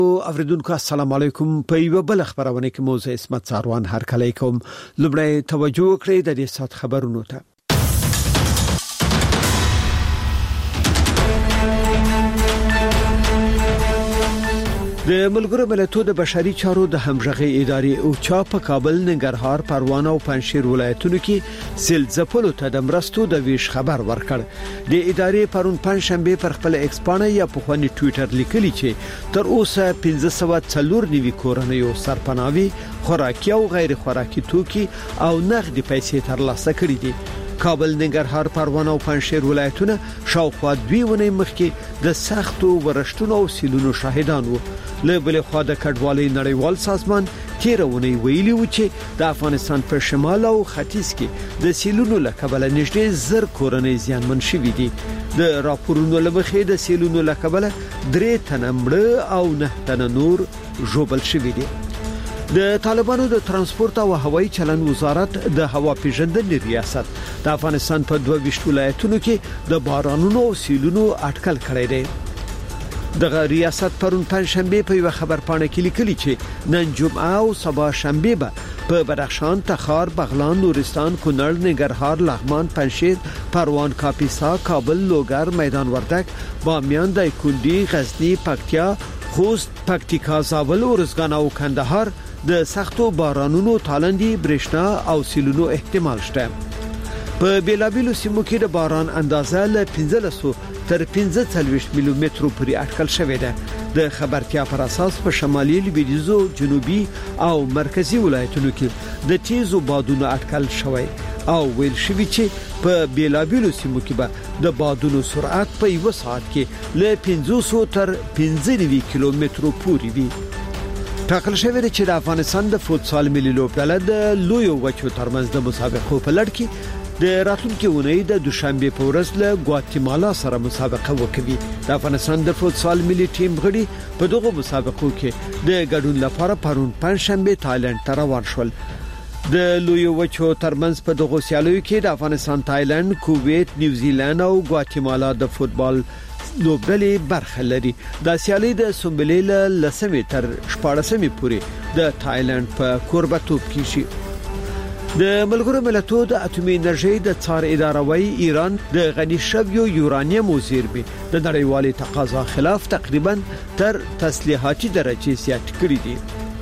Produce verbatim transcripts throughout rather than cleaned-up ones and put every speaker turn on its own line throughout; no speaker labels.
اوریدونکو السلام علیکم. په یو بل خبرونه کې موضوع اسمت ساروان هر کله کوم لبړی توجه کړئ د دې سات خبرونو ته. د ملګرو ملتونو د بشري چارو د همغږي ادارې او چا په کابل، ننګرهار، پروان او پنځشیر ولایتونو کې سیل ځپلو ته د مرستو د ویش خبر ورکړ. د ادارې پرون پنځشنبه پر خپل ایکس باندې یا په خواني ټوئیټر لیکلی چې تر اوسه پنځه سوه څلور نیوي کورنیو سرپناوي، خوراکي او غیر خوراکي توکي او نغدي پیسې ترلاسه کړې دي. کابل، ننګرهار، پروان او پنځشیر ولایتونه شاوخوا دوی ونې مخکې د سختو ورشتونو او سیلونو شاهدان وو. له بل خوا د کډوالۍ نړیوال سازمان تیرونه ویلي و چې د افغانستان په شمال او ختیځ کې د سیلونو لکبل نږدې زر کورنۍ زیانمن شوې دي. د راپورونو لمخې د سیلونو لکبل درې تنه مړه او نه تنه نور ژوبل شوې دي. د طالبانو د ترانسپورت او هوایي چلند وزارت د هوا پیژندنې ریاست د افغانستان په دوه ویشت ولایتونو کې د بارانونو او سیلونو اټکل کړی دی. دغه ریاست پرون پنځشنبه په یو خبرپاڼه کې لیکلي چې نن جمعه او سبا شنبه به په بدخشان، تخار، بغلان، نورستان، کونړ، ننګرهار، لغمان، پنځشیر، پروان، کاپیسا، کابل، لوګر، میدان وردګ، بامیان، دایکنډي، غزنی، پکتیا، خوست، پکتیکا، زابل، ارزګان او کندهار د سختو بارانونو، تالندي، برېښنا او سیلونو احتمال شته. په بیلابیلو سیمو کې د باران اندازه له پنځلس تر پنځه څلوېښت میلی مترو پورې اټکل شوې ده. د خبرتیا پر اساس په شمالي، لویدیځو، جنوبي او مرکزی ولایتونو کې د تیزو بادونو اټکل شوی او ویل شوی چې په بیلابیلو سیمو کې به د بادونو سرعت په یو ساعت کې له پنځوس تر پنځه نوي کیلومترو پورې وي. ټاکل شوی چې د افغانستان د فوتسال ملي لوبډله د لویو وچو ترمنځ د مسابقو په لړ کې د راتلونکي اونۍ د دوشنبه په ورځ له ګواتیمالا سره مسابقه وکوي. د افغانستان د فوتسال ملي ټیم غړي په دغه مسابقو کې د ګډون لپاره پرون پنځشنبه تایلند ته روان شول. د لویو وچو ترمنځ په دغه سیالیو کې د افغانستان، تایلند، کویت، نیوزیلند او ګواتیمالا د فوتبال لوبډلې برخه لري. د سیالي د سومبلې لسمې تر شپاړسمې پورې د تایلند په کوربتوب کې شي. د ملګرو ملتونو د اټومي انرژي د څار اداره وايي ایران د غني شویو یورانیم زیرمې د نړیوالې تقاضا خلاف تقریبا تر تسلیحاتي درجه زیات کړی دي.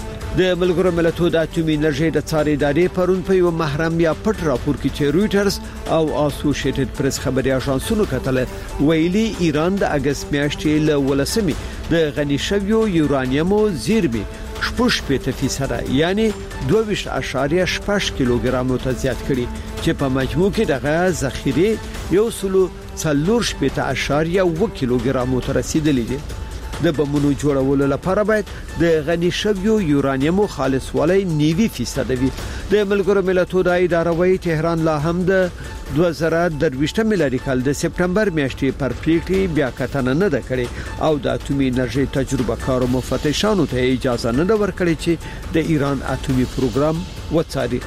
د ملګرو ملتونو د اټومي انرژي د څار ادارې پرون په یو محرم یا پټ راپور کې چې رويټرز او اسوسییټډ پریس خبري اژانسونو کتل ویلي ایران د اگست میاشتې له ولسمې د غني شویو یورانیم زیرمې شپږ پېته فیصد یعنی دوه ویشت اعشاریه شپږ کیلوګرام ته زیات کړي چې په مجموع کې دغه ذخیره یو سلو څلور پېته اعشاریه اووه کیلوګرام ته رسیدلې دي. د بمونو جوړولو لپاره باید د غني شویو یورانیم خالص والی نیوي فیصد وي. د ملګرو ملتونو د اداره وايي تهران لا هم د دوه زره درویشت میلادي کال د سپټمبر میاشتې پر پریکړې بیا کتنه نه ده کړې او د اټومي انرژي تجربه کارو مفتشانو ته اجازه نه ده ورکړې چې د ایران اټومي پروګرام وڅاري.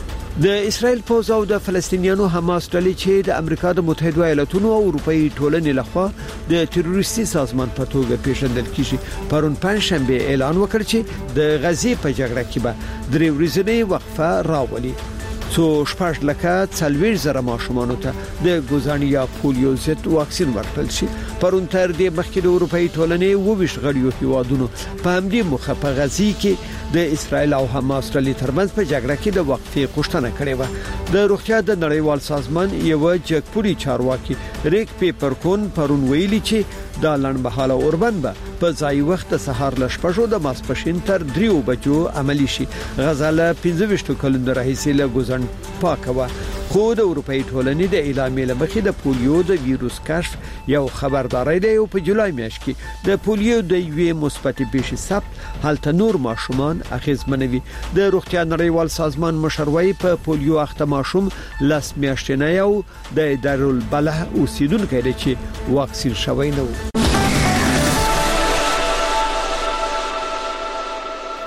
د اسرائیل پوز او د فلسطینیانو حماس ډلې چې د امریکا د متحده ایالاتونو او اروپאי ټولنې لخوا د تروریستي سازمان په توګه پیژندل کیږي پرون پنځشنبه اعلان وکړ چې د غزې په جګړه کې به درې ورځې وقفه راولي. څو شپږ لکه څلوېښت زره ماشومانو ته د ګوزانیا پولیو ضد واکسین ورکړل شي. پرون تر دې مخکې د اروپאי ټولنې اووه ویشت غړیو هیوادونو په همدې مخه په غزې کې د اسرائیل او حماس ډلې ترمنځ په جګړه کې د وقفې غوښتنه کړې و. د روغتیا د نړیوال سازمان یو جګپوړي چارواکي ریک پیپرکون پرون ویلي چې دا لړمحاله اوربند به په ځای وخت سهار ل شپږو د ماسپښین تر دریو بجو عملی شي. غزاله پنځه ویشت کلونه راهیسې له ګوزن پاکه خو د اروپאי ټولنې د اعلامیې لمخې د پولیو د ویروس کشف یو خبرداري دی او په جولای میاشت کې د پولیو د یوې مثبت پیښې ثبت هلته نور ماشومان اغیزمنوي. د روغتیا نړیوال سازمان مشروعي په پولیو اخته ماشوم لاس میاشتنه یو د دارالبلح اوسیدونکو دی چې واکسین شوی نه و.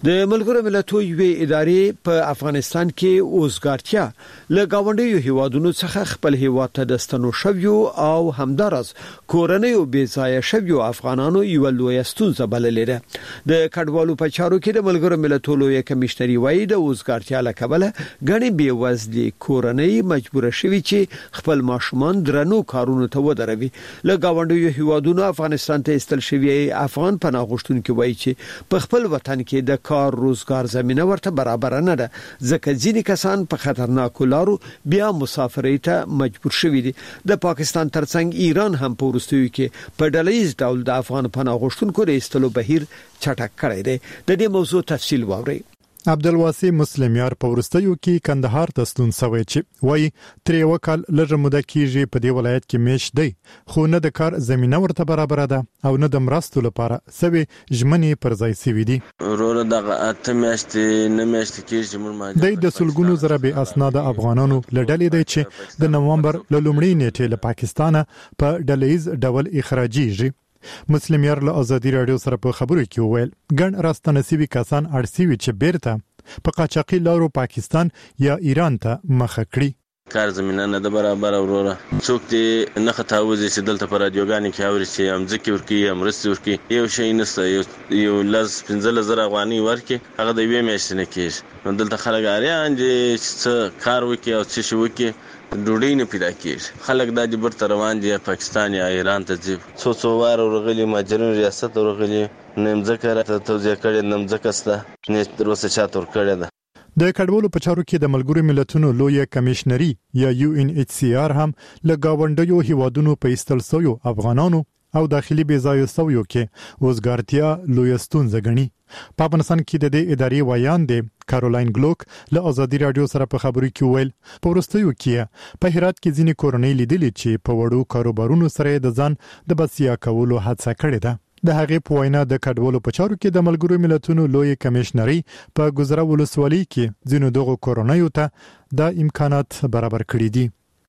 د ملګرو ملتونو یوې ادارې په افغانستان کې اوسګارتیا له گاونډیو هیوادونو څخه خپل هیواد ته د ستنو شویو او همدارس کورنۍ او بیځایه شویو افغانانو یو لوی ستونزه بللې ده. د کډوالو په چارو کې د ملګرو ملتونو لوی کمشنري وایي د اوسګارتیا له کبله غني بیوزلي کورنۍ مجبور شوي چې خپل ماشومان درنو کارونو ته ودروي. له گاونډیو هیوادونو افغانستان ته استل شوی افغان پناه غوښتونکي وایي چې په خپل وطن کې د کار روزګار زمينه ورته برابر نه ده، ځکه ځینې کسان په خطرناکو لارو بیا مسافرۍ ته مجبور شوي دي. د پاکستان ترڅنګ ایران هم په وروستیو کې په ډلهیز ډول د افغان پناه غوښتونکو د استلو بهیر چټک کړی دی. د دې موضوع تفصیل واورئ.
عبدالواسی مسلمیار په ورستیو کې کندهار ته ستون شوی چې وایي تر وکال لږه موده کېږي په دې ولایت کې میش دی، خو نه د کار زمينه ورته برابر ده او نه د مرستو لپاره سوي ژمنې پر ځای سوي دي.
ورور دغه اته میاشتې نه میاشتې کېږي موږ
د سلګونو زره بې اسناد افغانانو لړلې دی چې د نومبر له لومړۍ نیټې له پاکستانه په ډلهیز ډول اخراجيږي. مسلمیار له ازادي رادیو سره په خبرو کې وویل ګڼ راستنسيبي کسان اړسیوي چې بیرته په قاچاقي لارو پاکستان یا ایران ته مخه کړي.
کار زمينه نه د برابر وروره څوک دې نه خطاوځي چې دلته پر رادیوګانې کې اوري چې هم ځکه ورکی هم رسي ورکی یو شي نسته یو یو لاس پنځله زره افغاني ورکی هغه د یوې میاشتې نه کېږي. نو دلته خلک اړیان دي چې کار وکي او څه شي وکي ډوډۍ نه پیدا کېږي. خلک د دې برته روان دي پاکستان یا ایران ته ځي. څو څو وار ورغلي ماجرین ریاست ورغلي نیم ذکر ته توځه کړي نیم ذکرسته نه تر اوسه چاته ور کړی ده.
د کډوالو په چارو کې د ملګرو ملتونو لوی کمشنري یا یو ان ایچ سی آر هم له گاونډیو هیوادونو په استل سویو افغانانو او داخلي بیځایه سویو کې اوسګارتیا لوی ستونزه غني. په افغانستان کې د دې ادارې وایان دي کارولاین ګلوک له ازادي رادیو سره په خبرو کې ویل په ورستیو کې په هرات کې ځینې کورنۍ لیدلې چې په وړو کاروبارونو سره د ځان د بسیا کولو هڅه کړې ده. د هغې په وینا د کډوالو په چارو کې د ملګرو ملتونو لوی کمشنري په ګذره ولسوالۍ کې ځینو دغه کورنیو ته د امکانات برابر کړي دي.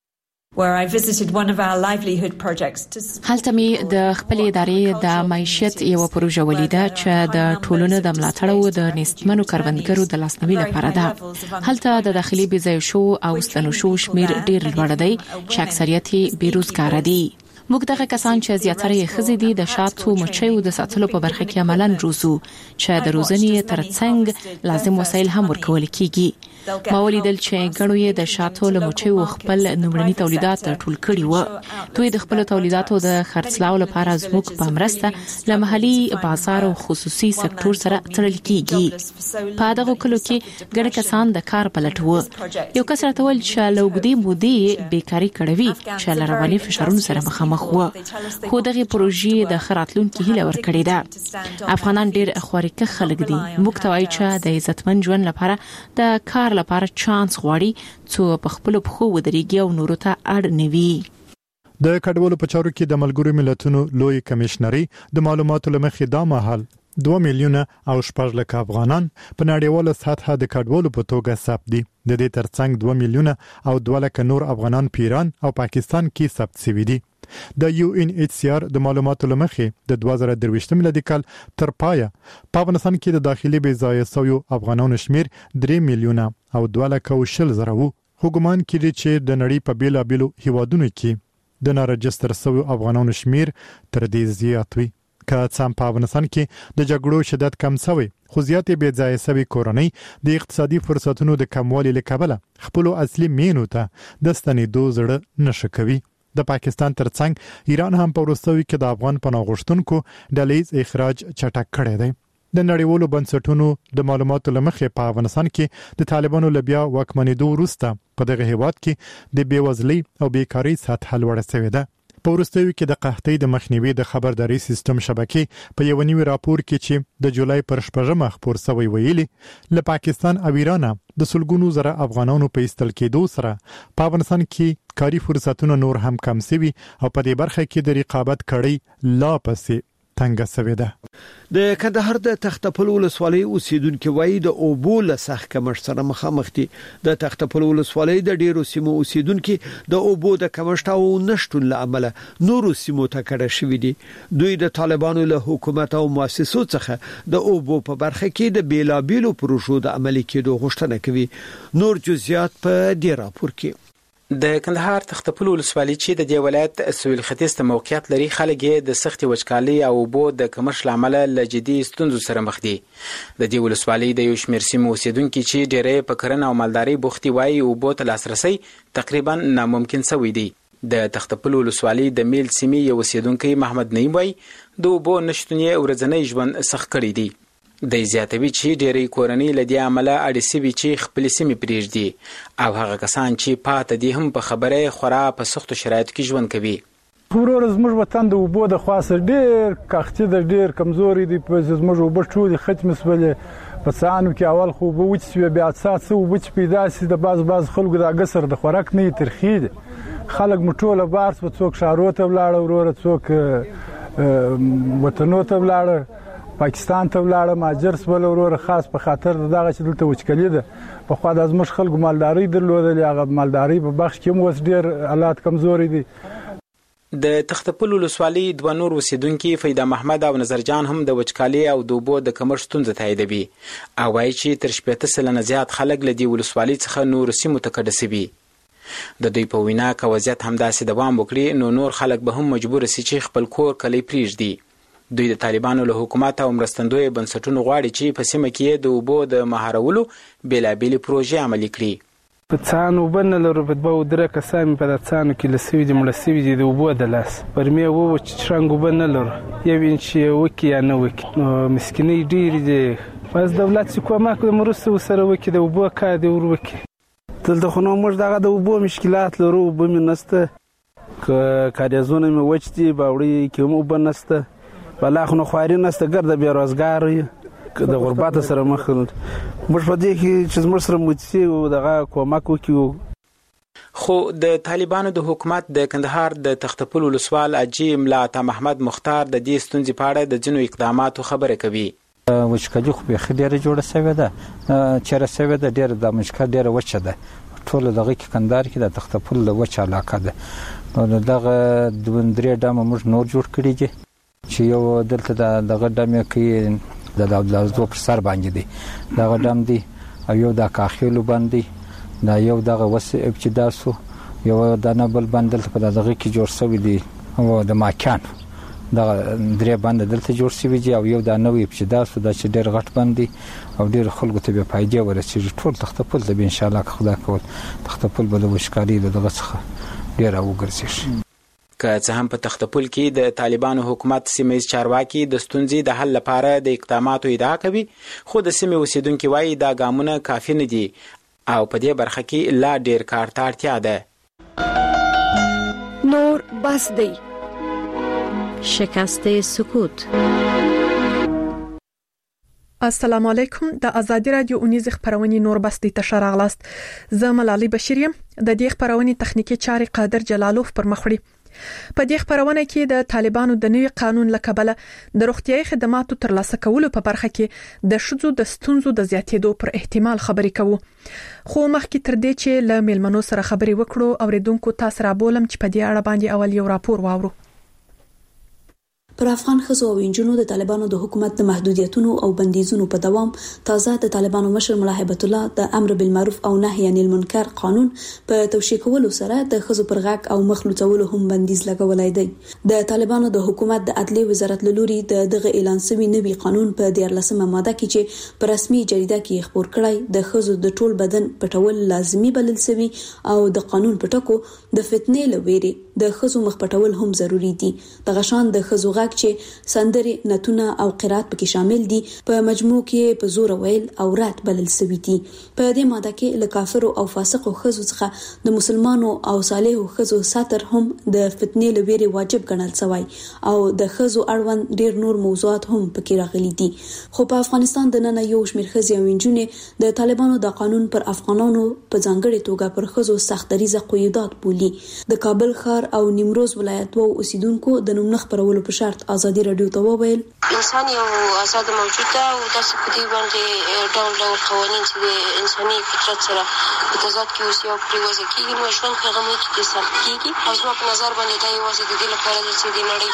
هلته می د خپل ادارې د معیشت یو پروژه ولیده چې د ټولنو د ملاتړ او د نستمنو کاربندګرو د لاسنیوي لپاره ده. هلته د داخلي بیځایه شو او ستنو شو شمیر ډیر لوړ دی چې اکثریت یې بیروزګار دي. موږ دغه کسان چې زیاتره یې خزې دي د شاتو مچیو د ساتلو په برخه کې عملاً روزو چې د روزنې ترڅنګ لازم وسایل هم ورکول کیږي. ما ولیدل چې ګڼو یې د شاتو له مچیو خپل نمړني تولیدات ټول کړي وو. دوی د خپل تولیداتو د خرڅلاو لپاره زموږ په مرسته له محلي بازار او خصوصي سکتور سره تړل کیږي. په دغه کلو کې ګڼ کسان د کار په لټ وو. یو کس راته ویل چې له اوږدې مودې بیکاري کړوي چې له رواني فشارونو سره مخامخ خو خو دغه پروژې د خراتلونکو هیله ورکړې ده. افغانان ډېر خوارکه خلک دي. موږ ته وایي چې د عزتمن ژوند لپاره د کار لپاره چانس غواړي څو په خپل پخو ودرېږي او نورو ته اړ نه وي.
د کډوالو په چارو کې د ملګرو ملتونو لوی کمشنري د معلوماتو لمخې دا مهال دوه میلیونه او شپږ لک افغانان په نړیواله سطحه د کډوالو په توګه ثبت دي. د دې ترڅنګ دوه میلیونه او دوه لک نور افغانان په ایران او پاکستان کې ثبت شوي دي. د یو ان ایچ سی آر د معلوماتو لمخې د دوه زره درویشتم میلادي کال تر پایه په افغانستان کې د داخلي بیځایه سویو افغانانو شمیر درې میلیونه او دوه لک او شل زره وو. خو ګمان کېږي چې د نړۍ په بیلابیلو هیوادونو کې د نارجستر سویو افغانانو شمیر تر دې زیات وي. که څه په افغانستان کې د جګړو شدت کم شوی خو زیاتې بیځایه سوي کورنۍ د اقتصادي فرصتونو د کموالي له کبله خپل اصلي مینو ته د ستنېدو زړه نشه کوي. د پاکستان ترڅنګ ایران هم په وروستیو کې د افغان پناه غوښتونکو ډلهیز اخراج چټک کړی دی. د نړیوالو بنسټونو د معلوماتو لمخې په افغانستان کې د طالبانو لبیا واکمنېدو وروسته په دغه هیواد کې د بیوزلۍ او بیکاری سطح لوړه شوې ده. په وروستیو کې د قحطۍ د مخنیوي د خبرداري سیستم شبکې په یو نوي راپور کې چې د جولای پر شپږمه خپور شوی ویلي له پاکستان او ایران د سلګونو زره افغانانو په استل کېدو سره په افغانستان کې کاري فرصتونه نور هم کم شوي او په دې برخه کې د رقابت کړۍ لا پسې تنګه شوې ده.
د کندهار د تختپل ولسوالۍ اوسیدونکو وایي د اوبو له سخت کمښت سره مخامخ دي. د تختپل ولسوالۍ د ډیرو سیمو اوسیدونکو د اوبو د کمښت او نشټون له امله نورو سیمو ته کډه شوې دي. دوی د طالبانو له حکومت او مؤسسو څخه د اوبو په برخه کې د بیلابیلو پروژو د عملي کېدو غوښتنه کوي. نور جزئیات په دې راپور کې.
د کندهار تختپل ولسوالۍ چې د دې ولایت سویل ختیځ ته موقعیت لري، خلک یې د سختي وچکالۍ او اوبو د کمښت لامل له جدي ستونزو سره مخ دي. د دې ولسوالۍ د یو شمېر سیمو اوسیدونکو چې ډېرې په کرنه او مالدارۍ بوختي وایي اوبو ته لاسرسي تقریبا ناممکن شوی دی. د تختپل ولسوالۍ د میل سیمې یو اوسیدونکی محمد نعیم وایي د اوبو نشتون یې ورځنی ژوند سخت کړی دی. د زیاتوي چې ډېری کورنۍ له دې عمله اړ سوي چې خپل سیمې پرېږدي او هغه کسان چې پاتې دي هم په خبره خورا په سختو شرایطو کې ژوند کوي.
ورور زموږ وطن د اوبو د خاصه ډېر کاختي د ډېر کمزوري دي. په زموږ اوبه ټولې ختم شولې. په څانو کې اول خو اوبه وچ شوې، بیا څه څه اوبه چې پیدا شي د بعض بعض خلکو د اګسر د خوراک نه ترخی دي. خلک مو ټوله بار په څوک شارو ته ولاړ، وروره څوک وطنو ته ولاړ، پاکستان ته ولاړ، ماجر سول وروره خاص په خاطر دغه چې دلته وچکلي ده. په خوا د زموږ خلکو مالداري درلودلې، هغه مالداري په بخش کې هم اوس ډېر حالات کمزوري دي.
د تختپل ولسوالۍ دوه نور اوسیدونکي فیضا محمد او نظر جان هم د وچکالۍ او د اوبو د کمښت ستونزه تاییدوي او وایي چې تر شپېته سلنه زیات خلک له دې ولسوالۍ څخه نورو سیمو ته کډه شوي. د دوی په وینا که وضعیت همداسې دوام وکړي نو نور خلک به هم مجبور شي چې خپل کور کلی پرېږدي. دوی د طالبانو له حکومت او مرستندوی بنسټونو غواړي چې په سیمه کې د اوبو د مهارولو بیلابېلې پروژې عملي کړي.
په څانو اوبه نه لرو، په دوه درې کسان په د څانو کې له سوي دي مړه سوي دي د اوبو د لاس. پر مې ووه چې شرنګ اوبه نه لرو، یو انچ یې وکړي یا نه وکړي. نو مسکینۍ ډېرې دي. بس دولت چې کومک د مرستې ورسره وکړي د اوبو کار دې ور وکړي. دلته خو نو موږ دغه د اوبو مشکلات لرو، اوبه مې نشته، که کاریزونه مې وچ دي، باوړۍ کې هم اوبه نشته، بلا خو نو خواري نشته، ګرده بېروزګار یو د غربت سره مخ. موږ په دې کې چې زموږ سره متسي او دغه کومک وکړو.
خو د طالبانو د حکومت د کندهار د تختپل ولسوال اجي ملا عطا محمد مختار د دې ستونزې په اړه د ځینو اقداماتو خبره کوي.
وچکالي خو بیخي ډېره جوړه شوې ده، چېرې شوې ده، ډېره د مشکل ډېره وچه ده. ټوله دغه کې کندهار کې د تختپل د وچه علاقه ده. نو دغه دوه درې ډامه موږ نور جوړ کړي دي چې یو دلته دغه ډام کې د لازدو پر سر باندې دی، دغه ډام دی، او یو د کاخیلو باندې دا یو دغه وسه ابتدا سو، یو د نبل باندې په دغه کې جوړ شوی دی، او د ماکان دغه درې باندې دلته جوړ شوی دی، او یو د نوې ابتدا سو د چې ډېر غټ باندې او ډېر خلکو ته به فائدې ورسېږي. ټول تختپل د ان شاء الله خدا کول تختپل به د وشکاري دغه څخه ډېر وګرځي.
که څه هم په تختپل کې د طالبانو حکومت سیمه‌ییز چارواکي د ستونزې د حل لپاره د اقداماتو ادعا کوي، خو د سیمې اوسیدونکي وایي دا ګامونه کافي نه دي او په دې برخه کې لا ډېر کار ته اړتیا ده.
نور بس دی.
شکست سکوت.
السلام علیکم. د ازادي رادیو اونیز خبرونه نور بس دی ته شراغلاست. زه ملالي بشیر یم. د دې خبرونه تخنیکی چاري قادر جلالوف پر مخ وړي. په دې خبرونه کې د طالبانو د نوي قانون لکبله د روغتيایي خدماتو ترلاسه کولو په برخه کې د شذو د ستونزو د زیاتېدو پر احتمال خبرې کوو. خو مخکې تر دې چې له میلمنو سره خبرې وکړو اوریدونکو تاسو را بولم چې په دې اړه باندې اول یو راپور واورو.
پر افغان ښځو او انجونو د طالبانو د حکومت د محدودیتونو او بندیزونو په دوام تازه د طالبانو مشر ملا هیبت الله د امر بالمعروف او نهي عن المنکر قانون په توشیح کولو سره د ښځو پر غاک او مخ لوڅولو هم بندیز لګولای دی. د طالبانو د حکومت د عدلیه وزارت لوري د دغه اعلان شوی نوي قانون په دیارلسمه ماده کې چې په رسمي جریده کې خبر کړی د ښځو د ټول بدن پټول لازمي بلل شوی او د قانون پټکو د فتنې لويري د ښځو مخ پټول هم ضروری دي. دغه شان د ښځو چې سندري نتونه او قرات پکې شامل دي په مجموع کې په زور ویل او رات بلل سوي دي. په دې ماده کې له کافرو او فاسقو ښځو څخه د مسلمانو او صالحو ښځو ساتر هم د فتنې لويري واجب ګڼل شوی او د ښځو اړوند ډیر نور موضوعات هم پکې راغلي دي. خو په افغانستان د نن یو شمېر ښځې او انجونې د طالبانو د قانون پر افغانانو په ځانګړي توګه پر ښځو سخت دریزه قیودات بولي. د کابل ښار کندهار او نیمروز ولایت وو اوسیدونکو د نوم خبرولو په شرط ازادي رادیو ته وویل
انسان یو آزاد موجود ده او داسې په دې باندې ډول ډول قوانین چې د انساني فطرت سره په تضاد کې اوسي او پرې وځي کېږي نو ژوند په هغه کې د سخت کېږي او زما په نظر باندې دا یوازې د دې لپاره چې د نړۍ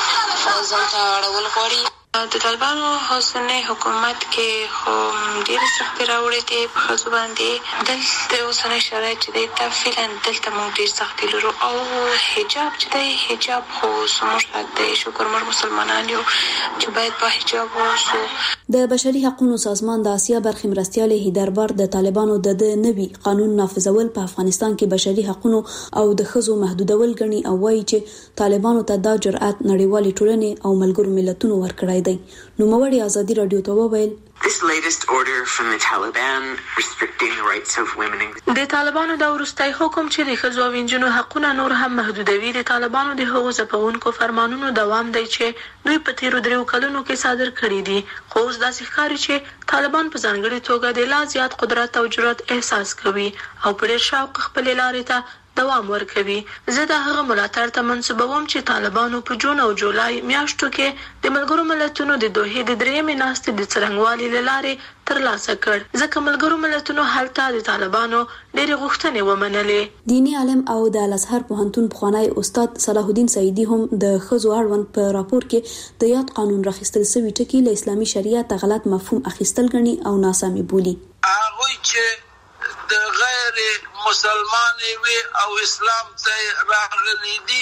په ځان ته اړول غواړي. د طالبانو حسنه حکومت کې هم ډېر سخت راوړې دي په خصوص باندې دلته اوسنه شرایط دي ته فعلا دلته موږ ډېر سخت لرو او حجاب چې دی حجاب خو سموږ حق دی شکر مر مسلمانان یو چې باید په حجاب ووسو.
د بشري حقوقو سازمان د آسیا برخې مرستیال هیدربار د طالبانو د نوي قانون نافذول په افغانستان کې بشري حقوقو او د ښځو محدودول غني او وایي چې طالبانو ته دا جرأت نړیوالې ټولنې او ملګرو ملتونو ورکړی دی. نو موړي ازادي رادیو ته وویل
This latest order from the Taliban restricting the rights of women.
د طالبانو د ورستۍ حکم چې د ښځو او نجونو حقونه نور هم محدودوي د طالبانو د حقوق ځپونکو فرمانونو دوام دی چې دوی په تیرو دریو کلونو کې صادر کړي دي. خو اوس داسې ښکاري چې طالبان په ځانګړي توګه د لا زیات قدرت او جرأت احساس کوي او په ډېر شوق خپل لارې ته دوام ورکوي. زه د هغه ملاتړ ته منسوبوم چې طالبانو په جون او جولای میاشتو کې د ملګرو ملتونو د دوحې د درېیمې ناستې د څرنګوالي له لارې ترلاسه کړ ځکه ملګرو ملتونو هلته د طالبانو ډېرې غوښتنې ومنلې.
دینی عالم او د الازهر پوهنتون پخوانی استاد صلاح الدین سعیدی هم د ښځو اړوند په راپور کې د یاد قانون راخیستل سوي ټکي له اسلامي شریعت غلط مفهوم اخیستل غني او ناسمي بولي.
هغه چې د غیر مسلمان وي او اسلام ته راغلي دي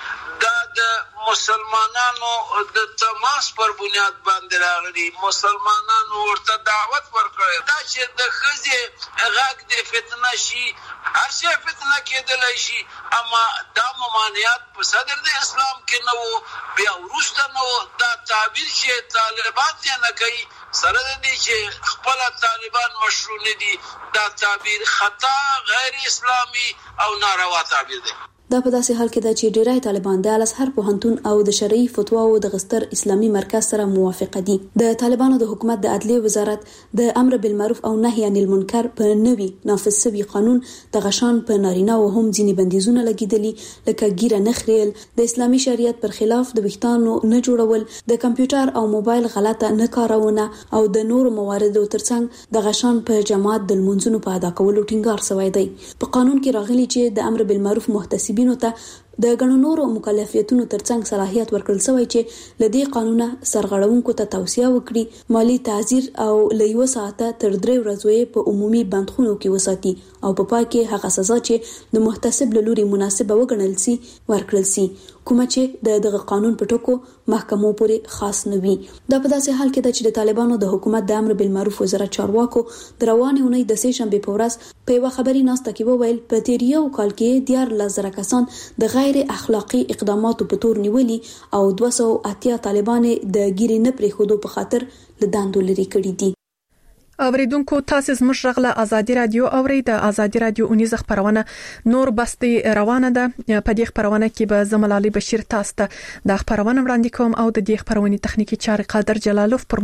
دا د مسلمانانو د تماس پر بنیاد باندې راغلي مسلمانانو ورته دعوت ورکړي دا چې د خزي غاګ د فتنه شي هر شي فتنه کېدل شي اما دا ممانعات په صدر د اسلام کې نو بیا ورسته نو دا تعبیر چې طالبان یې نه کوي سره دې چې خپل طالبان مشروع نه دي دا تعبیر خطا غیر اسلامي او ناروا تعبیر دی.
دا په داسې حال کې ده چې ډیری طالبان د الازهر پوهنتون او د شرعي فتواو د غستر اسلامي مرکز سره موافقه دي. د طالبانو د حکومت د عدلیه وزارت د امر بالمعروف او نهي عن المنکر په نوي نافذ شوی قانون د غشان په نارینه او هم ځینې بندیزونه لګیدلي لکه ګیره نخریل د اسلامي شریعت پر خلاف د ویښتانو نه جوړول د کمپیوټر او موبایل غلطه نه کارونه او د نورو مواردو ترڅنګ د غشان په جماعت د منځونو په ادا کولو ټینګار شوی دی. په قانون کې راغلي چې د امر بالمعروف محتسب بینو ته د غنو نورو مکلفیتونو ترڅنګ صلاحیت ورکړل شوی چې لدی قانونه سرغړونکو ته توصیه وکړي مالی تعزیر او لیو ساعته تر درې ورځې په عمومي بندخونو کې وساتي او په پای کې هغه سزا چې د محتسب له لوري مناسبه وګڼل سي ورکړل سي کوم چې د دغه قانون په ټکو محکمو پورې خاص نه وي. دا په داسې حال کې ده چې د طالبانو د حکومت د امر بالمعروف وزارت چارواکو د روانې اونۍ د سه شنبه په ورځ په یو خبري ناسته کې وویل په تیر یو کال کې دیار لزر کسان د غیر اخلاقی اقداماتو په تور نیولي او دوه سوه اتیا طالبان د ګیرې نه پرې خودو په خاطر لداندو لري کړی دي.
اوریدونکو تاسو زموږ غږ آزادي رادیو اوري د آزادي رادیو اونیز خبرونه نور بستي روانه ده په دې خبرونه کې به زملالي بشیر تاسو ته د خبرونه وړاندې کوم او د دې خبرونه تخنیکی چاري قادر جلالوف پر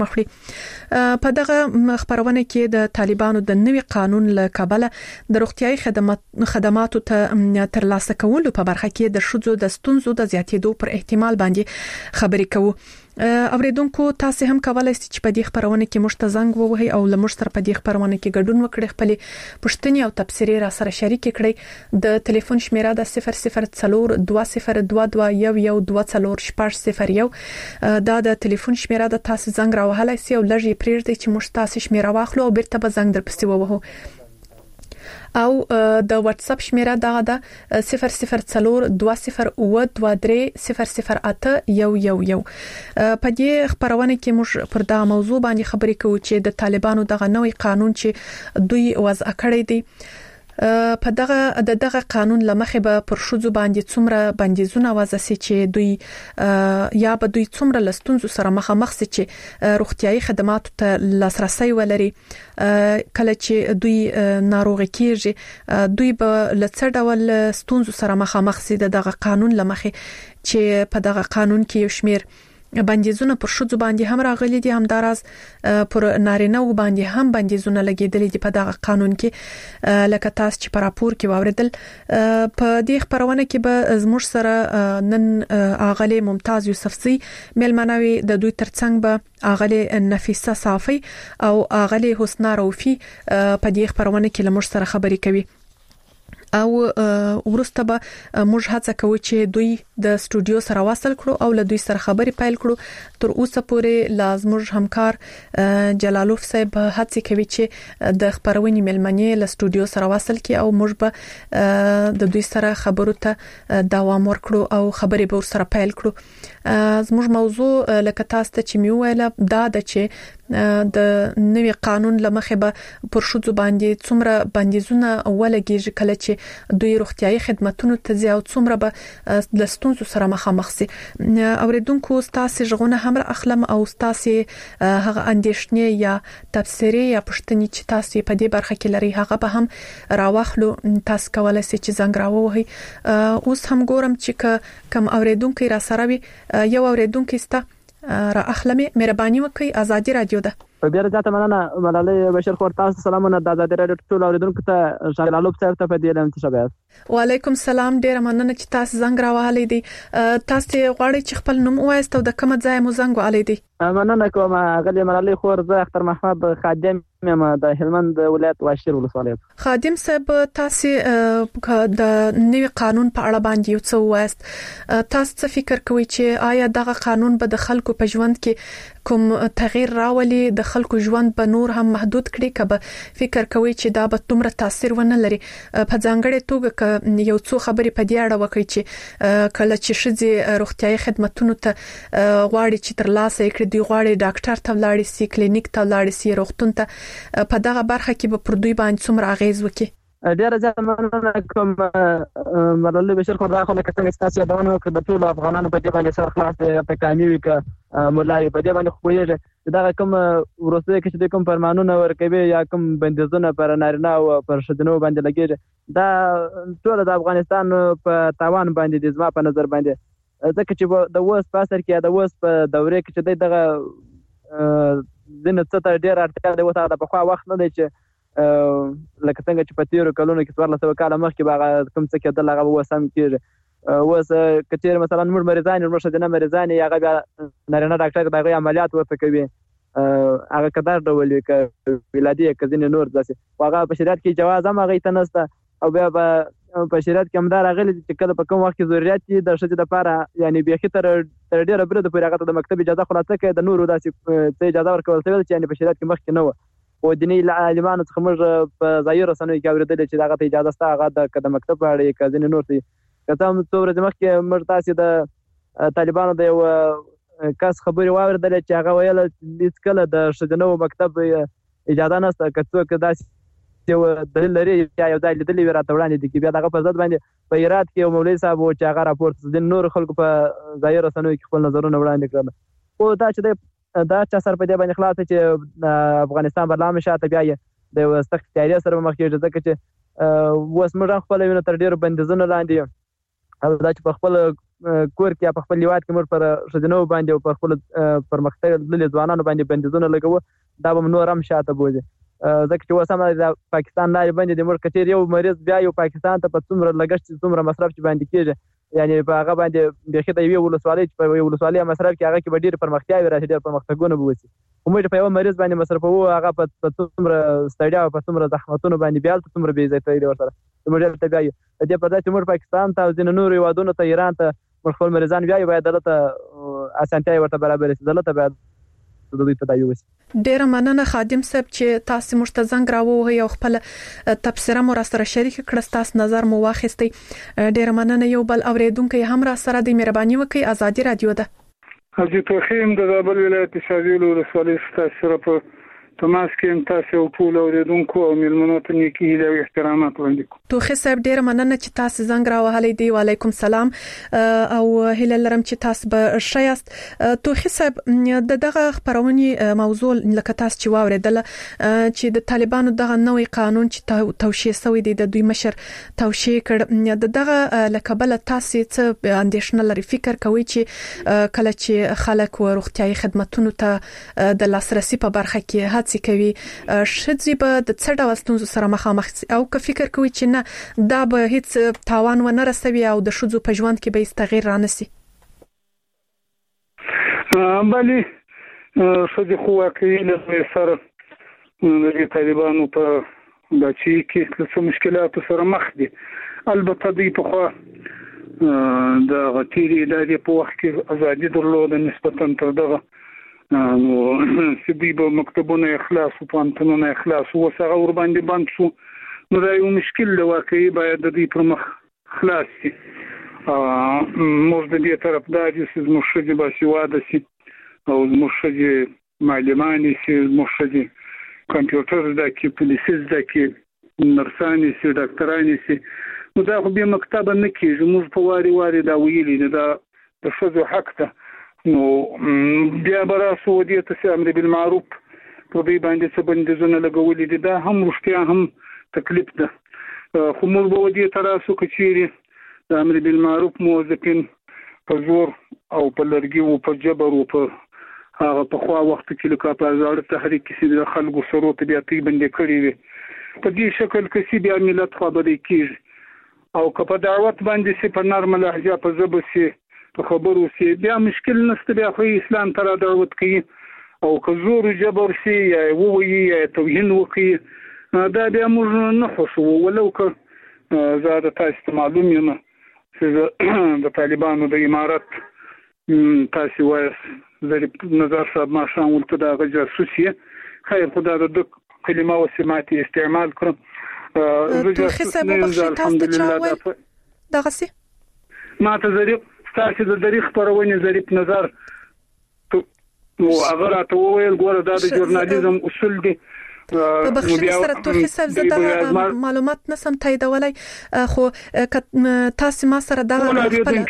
مخړي په دغه خبرونه کې د طالبانو د نوي قانون له کابل د روغتيایي خدمات خدماتو ته ترلاسه کولو په برخه کې د شذو د ستونزو د زیاتېدو پر احتمال باندې خبرې کوو. اوریدونکو تاسو هم کولای شئ چې په دې خبرونه کې مشته زنګ ووهئ او لمر سره په دې خبرونه کې ګډون وکړئ خپل پښتني او تبصرې را سره شریک کړئ. د ټلیفون شمیره د صفر صفر صفر دوه صفر دوه دوه یو یو دوه صفر شپږ صفر یو دا د ټلیفون شمیره د تاسو زنګ راوهلای شئ او لږ پریږدئ چې مشته تاسو شمیره واخلو او بیرته به زنګ در پسې ووهو او د واتس اپ شمیره دا ده صفر صفر صفر دوه صفر او دوه درې صفر صفر اته یو یو یو. په دې خبرونه کې موږ پر دا موضوع باندې خبرې کوو چې د طالبانو دغه نوې قانون چې دوی وضع کړی دی په دغه د دغه قانون لمخې به پر شذو باندې څومره بندیزونه وضع سي چې دوی یا به دوی څومره لستونزو سره مخامخ سي چې روغتيایي خدمات ته لاسرسي ولري کله چې دوی ناروغ کیږي دوی به لڅ ډول ستونزو سره مخامخ سي د دغه قانون لمخې چې په دغه قانون کې یو شمیر بندیزونه پر شوزو باندې هم راغلي دي، هم دراز پر نارینه و باندې هم بندیزونه لګیدلي دي په دغه قانون کې. لکه تاسو چې پر راپور کې واوریدل په دې خبرونه کې به زموږ سره نن اغلی ممتاز یوسفزی ملمنوي، د دوی ترڅنګ به اغلی نفیسه صافی او اغلی حسنا روفی په دې خبرونه کې لمر سره خبري کوي. او ورسته به موږ هڅه کوو چې دوی د سټوډیو سره واصل کړو او له دوی سره خبري پیل کړو. تر اوسه پورې لازم همکار جلالوف صاحب هڅه کوي چې د خبرونې ملمنې له سټوډیو سره واصل کړي او موږ به د دوی سره خبرو ته دوام ورکړو او خبري به سره پیل کړو. زموږ موضوع لکه تاسو ته چې می ویل دا د چې د نوې قانون لمخه به پر شوزو باندې څومره بندیزونه ولګي کله چې دوی روغتيایي خدماتونو ته ځي او څومره به د ستونزو سره مخامخ سي. اوریدونکو تاسو ژغونه هم اخلم او تاسو هغه اندیشنې یا تفسیري یا پښتني چې تاسو په دې برخه کې لري هغه به هم راوخلو. تاسو کولای شئ چې زنګ راووهي. اوس هم ګورم چې کم اوریدونکو را سره وي. یو اوریدونکو ستا را اخلمه مهرباني وکي. آزادي رادیو ده.
ډیر زیاته مننه ملالۍ بشیر خور. تاسو سلامونه د آزادي رادیو ټول اوریدونکو ته جلالوب صاحب ته په دې لم تشبه.
وعلیکم سلام. ډیر مننه چې تاسو زنګ راوهلې دي. تاسو غواړئ چې خپل نوم وایست او د کوم ځای مو زنګ وهلې دي؟
مننه کوم غلي ملالۍ خور. زه اختر محمد خادم یم د هلمند ولایت واشیر ولسوالۍ.
خادم صاحب تاسو د نوي قانون په اړه باندې یو څه وایست. تاسو څه فکر کوئ چې آیا دغه قانون به د خلکو په ژوند کې کوم تغییر راولي، د خلکو ژوند به نور هم محدود کړي، کبه فکر کوي چې دا به تمره تاثیر ونه لري؟ په ځانګړې توګه یو څو خبرې په دې اړه وکړي چې کله چې شذې روغتيایي خدماتونو ته غواړي چې تر لاسه کړي، دی غواړي ډاکټر ته ولاړ شي، کلینیک ته ولاړ شي، روغتون ته، په دغه برخه کې به پر دوی باندې څومره اغیز وکړي؟
ډیر زیات مننه کوم ملالۍ بشیر خور. دا خو لکه څنګه چې تاسو یادونه وکړه د ټولو افغانانو په دې باندې سره خلاص په کامي وي ک مولای په دې باندې خوېږي دا کوم ورسته کې چې کوم فرمانونه ورکوي یا کوم بندیزونه پر نارینه او پر شذنو باندې لګیږي دا ټول د افغانستان په تاوان باندې د ځما په نظر باندې ځکه چې د وس په اثر کې د وس په دورې کې چې دغه د نڅ ته ډیر اړتیا دی. وته د په وخت نه دی چې لکه څنګه چې په تیرو کلونو کې څوارلس سوه کاله مخکې به کوم څه کېدل هغه اوس هم کېږي. اوس که چېرې مثلا موږ مریضان یو موږ ښځینه مریضان یې هغه بیا نارینه ډاکټر د هغوی عملیات ورته کوي، هغه که دغه ډول وي که ولادي که ځینې نور داسې، خو هغه په شریعت کې جواز هم هغوی ته نشته. او بیا به په شریعت کې همدا راغلي چې کله په کوم وخت کې ضرورت وي د ښځې دپاره یعنې بیخي تر تر ډېره بریده پورې هغه ته د مکتب اجازه خلاصه کوي، د نورو داسې څه اجازه ورکول شوې ده چې یعنې په شریعت کې مخکې نه وه. خو دیني عالمانو څخه موږ په ظاهري رسنیو کې اورېدلې چې هغه ته اجازه شته، هغه د که د مکتب په اړه یې که ځینې نور ته که څه هم څو ورځې مخکې موږ تاسې د طالبانو د یو کس خبرې واورېدلې چې هغه ویله هېڅکله د ښځینه مکتب اجازه نشته، که څوک داسې یو دلیل لري یا یو ځای لیدلي وي راته وړاندې دي کړي. بیا دغه په ضد باندې په هرات کې یو مولوي صاحب و چې هغه راپورته ځینې نورو خلکو په ظاهري رسنیو کې خپل نظرونه وړاندې کړل. خو دا چې دی دا چا سر په دې باندې خلاص چې افغانستان به لا هم شاته بیا یې د یو سخت تیاري سره مخ کېږي، ځکه چې اوس موږ هم خپله وینو تر ډېرو بندیزونو لاندې یو، او دا چې په خپل کور کې یا په خپل هېواد کې موږ پر ښځینو باندې او پر خپلو پرمختللي ځوانانو باندې بندیزونه لګوو، دا به نور هم شاته بوځي. ځکه چې اوس هم د پاکستان لارې بندې دي. موږ که چېرې یو مریض بیا یو پاکستان ته په څومره لګښت څومره مصرف چې باندې کېږي، یعنې په هغه باندې بیخي د یوې ولسوالۍ چې په یوې ولسوالۍ مصرف کې هغه کې به ډېرې پرمختیاوې راشي، ډېر پرمختګونه به وشي. خو موږ په یوه مریض باندې مصرفوو، هغه په څومره ستړیا او په څومره زحمتونو باندې بیا هلته څومره بې عزتۍ دی ورسره. زموږ هلته بیا یو د دې پر ځای چې موږ پاکستان ته او ځینې نورو هېوادونو ته ایران ته موږ خپل مریضان بیایو، باید دلته اسانتیاوې ورته برابرې شي، دلته باید د دوی تداوي وشي.
ډیره مننه خادم صاحب چې تاسو موږ ته زنګ راووهئ او خپل تبصره مو را سره شریک کړه، تاسو نظر مو واخیستی. ډیره مننه. یو بل اوریدونکو هم را سره د مهرباني وکي. آزادي رادیو ده.
حاجی توخیم د زابل ولایت شاویل ولسوالۍ ستاسو سره په تماس کې تاسو ټول اوریدونکو او ملمنو ته نیکی هیله او احترامات وړاندې کوم.
توخي صاحب ډیر مننه چې تاسو زنګ راوهلې دی. وعلیکم السلام او هیله لرم چې تاسو به شایست. توخي صاحب د دغه خبرونی موضوع لکه تاسو چې واوریدل چې د طالبانو دغه نوې قانون چې توشیح شوی دی د دوی مشر توشیح کړ د دغه لکبل تاسو څه اندیشنه لري فکر کوي چې کله چې خلک و روغتيایي خدماتو ته د لاسرسي په برخه کې هڅه کوي شذې به د څه ډول ستونزو سره مخامخ او که فکر کوي چې نه دا به هیڅ تاوان ونه رسوي او د شذو په ژوند کې به تغیر رانسي.
بله شذې خو واقعي له سره د طالبانو په بچي کې څه مشکلات سره مخ دي. البته دوی په خو د غتيري د په وخت کې ازادي درلوده نسبتا تر دغه نو سبيبه مکتبونه اخلاص او پانتونونه اخلاص او سره ور باندې باندې شو نو دا یو مشکل دی واقعي باید د دې پر مخ خلاص شي. موږ د دې طرفدار یو چې مشرجه باسي واده شي او مشرجه معلمانی شي مشرجه کمپیوټر د کې پولیسز د کې نرسانی شي ډاکټرانی شي نو دا خو به مکتب نه کېږي. موږ په واري واري دا ویلي دا د شذو حق ته نو بیا برا سعودیه ته امر بالمعروف په دې باندې څه بندیزونه لګولې دي دا هم رښتیا هم تکلیف ده. خو موږ به دې تراسو کچيري د امر بالمعروف موظفین په زور او په لرګي او په جبر او په هغه په خوا وخت کې لکه په ځاړ تحریک کې د خلکو سره ته بیا تی باندې کړی وي په دې شکل کې بیا ملت خو به کېږي او که په دعوت باندې سي په نرم لهجه په زبر سي په خبرو سي بیا مشکل نشته بیا خو اسلام تر دعوت کوي او که زور جبر سي یا ووي یا توهین وکي دا بیا موږ نه خوشو ولو که زاد تاسو معلوم یم چې د طالبانو د امارات تاسو وایس زری نظر صاحب ما شان ولته دا جاسوسي خیر خدای د کلمه او سمات استعمال کړم
تو حساب بخښي تاسو ته چاول دغه سي
ما ته زری تاسو د دریخ پرونی ظریف نظر او هغه راته وویل ګوره دا د ژورنالیزم اصول دي.
په بخښنې سره تو حساب زده معلومات نسم تاییدولای خو تاسو ما سره دغه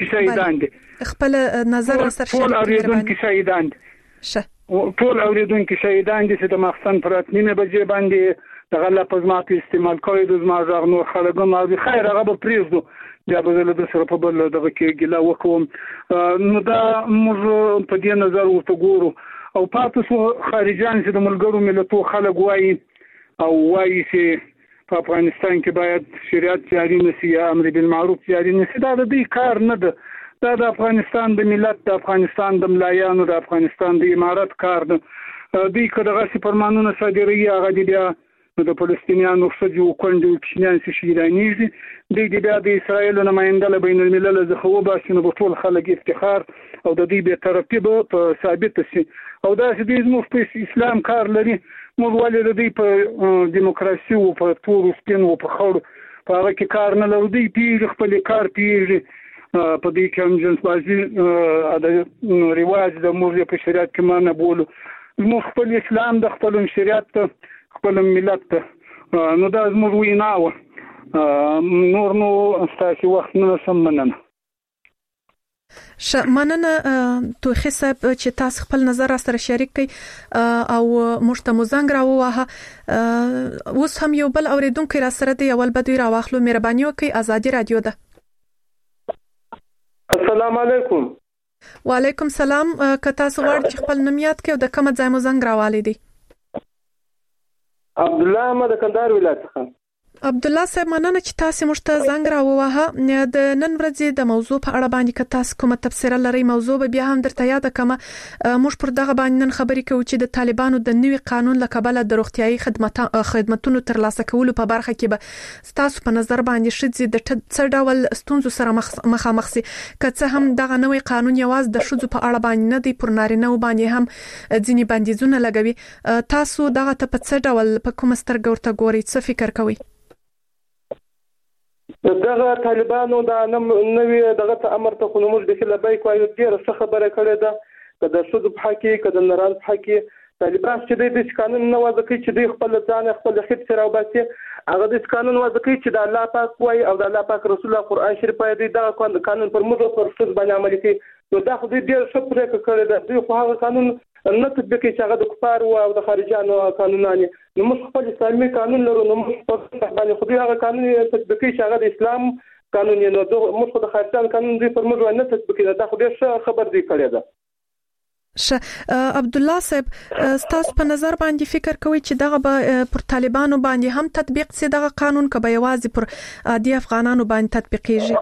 خپل نظر سره
ټول اوریدونکو شهیدان
شه
ټول اوریدونکو شهیدان دي چې د مخسن پرات نیمه بجې باندې دغه لفظ ماته استعمال کوي د ما ځغ نور خلګو ما به خیر هغه به پریزدو بیا به له سره په بل دغه کې ګلا وکوم نو دا موږ په دې نظر ورته ګورو او پاتې خارجيان چې د ملګرو ملتونو خلک وایي او وایي چې په افغانستان کې باید شریعت جاری نشي یا امر بالمعروف جاری نشي دا د دې کار نه ده. دا د افغانستان د ملت د افغانستان د ملایانو د افغانستان د امارات کار ده. دوی که دغه سي فرمانونه صادروي هغه دی بیا د فلسطینیانو سجو کندو کشنیان سي شیرانیږي د دې بیا د اسرایل نماینده له بین الملل زخه وباسي نو ټول خلک افتخار او د دې به ترتیب په ثابت شي او دا چې د زموږ په اسلام کار لري موږ ولې د دې په دیموکراسي او په تور سپین او په خور په هغه کې کار نه لرو دی پیږي خپل کار پیږي په دې کې هم جنس بازي د ریواج د موږ په شریعت کې ما نه بولو موږ خپل اسلام د خپل شریعت خپل ملت نو دا زموږ ویناوه نور نو تاسو وخت نه سمننه
ش مننه تو حساب چې تاسو خپل نظر سره شریک کړئ او موږ ته مزنګ راووه اوس هم یو بل اوریدونکو را سره دی اول بدوی راواخلو مهرباني وکړئ ازادي رادیو ده.
السلام علیکم.
وعلیکم سلام. که تاسو غواړئ چې خپل نوم یاد کړئ او د کوم ځای مزنګ راوالي دي؟
عبد الله احمد کندهار ولایت څخه.
عبد الله صاحب مننه چې تاسو موږ ته زنګ راووهه د نن ورځې د موضوع په اړه باندې که تاسو کومه تفسیر لرئ موضوع به بیا هم درته یاد کړم. موږ پر دغه باندې نن خبرې کوو چې د طالبانو د نوي قانون لکبله د روغتيایي خدماتو ترلاسه کولو په برخه کې به تاسو په نظر باندې شذې د څه ډول ستونزو سره مخامخ سي که څه هم دغه نوي قانون یوازې د شذو په اړه باندې نه دی پر نارینه باندې هم ځینې بندیزونه لګوي. تاسو دغه ته په څه ډول په کوم سترګه ورته ګورئ څه فکر کوئ؟
دغه طالبانو دا نوې دغه ته امر ته خو موږ د خلابای کوي ډیره څه خبره کړې ده که د شذ په حق کې که د نران په حق کې طالبان چې د قانون نه وضع کوي چې د خپل ځان خپل خېټ سره وباسي هغه د قانون وضع کوي چې د الله پاک وایي او د الله پاک رسول الله قرآن شریف دی دا قانون پر موږ پر څه باندې عملي کوي نو دا خو دې ډېر ښه پرېکړه کړې ده دوی خو هغه قانون نه تطبیق کوي چې هغه د کفار او د خارجانو قانونان نو موږ خپل اسلامي قانون لرو نو موږ په باندې خو دې هغه قانون تطبیق کوي چې هغه د اسلام قانون یې نو موږ خو د خارجانو قانون دوی پر موږ نه تطبیق کوي دا خو ډېر ښه خبر دی کړی ده
ش عبد الله صاحب تاسو په نظر باندې فکر کوئ چې دغه به پر طالبانو باندې هم تطبیق سي دغه قانون کبه یوازې پر عادي افغانانو باندې تطبیقيږي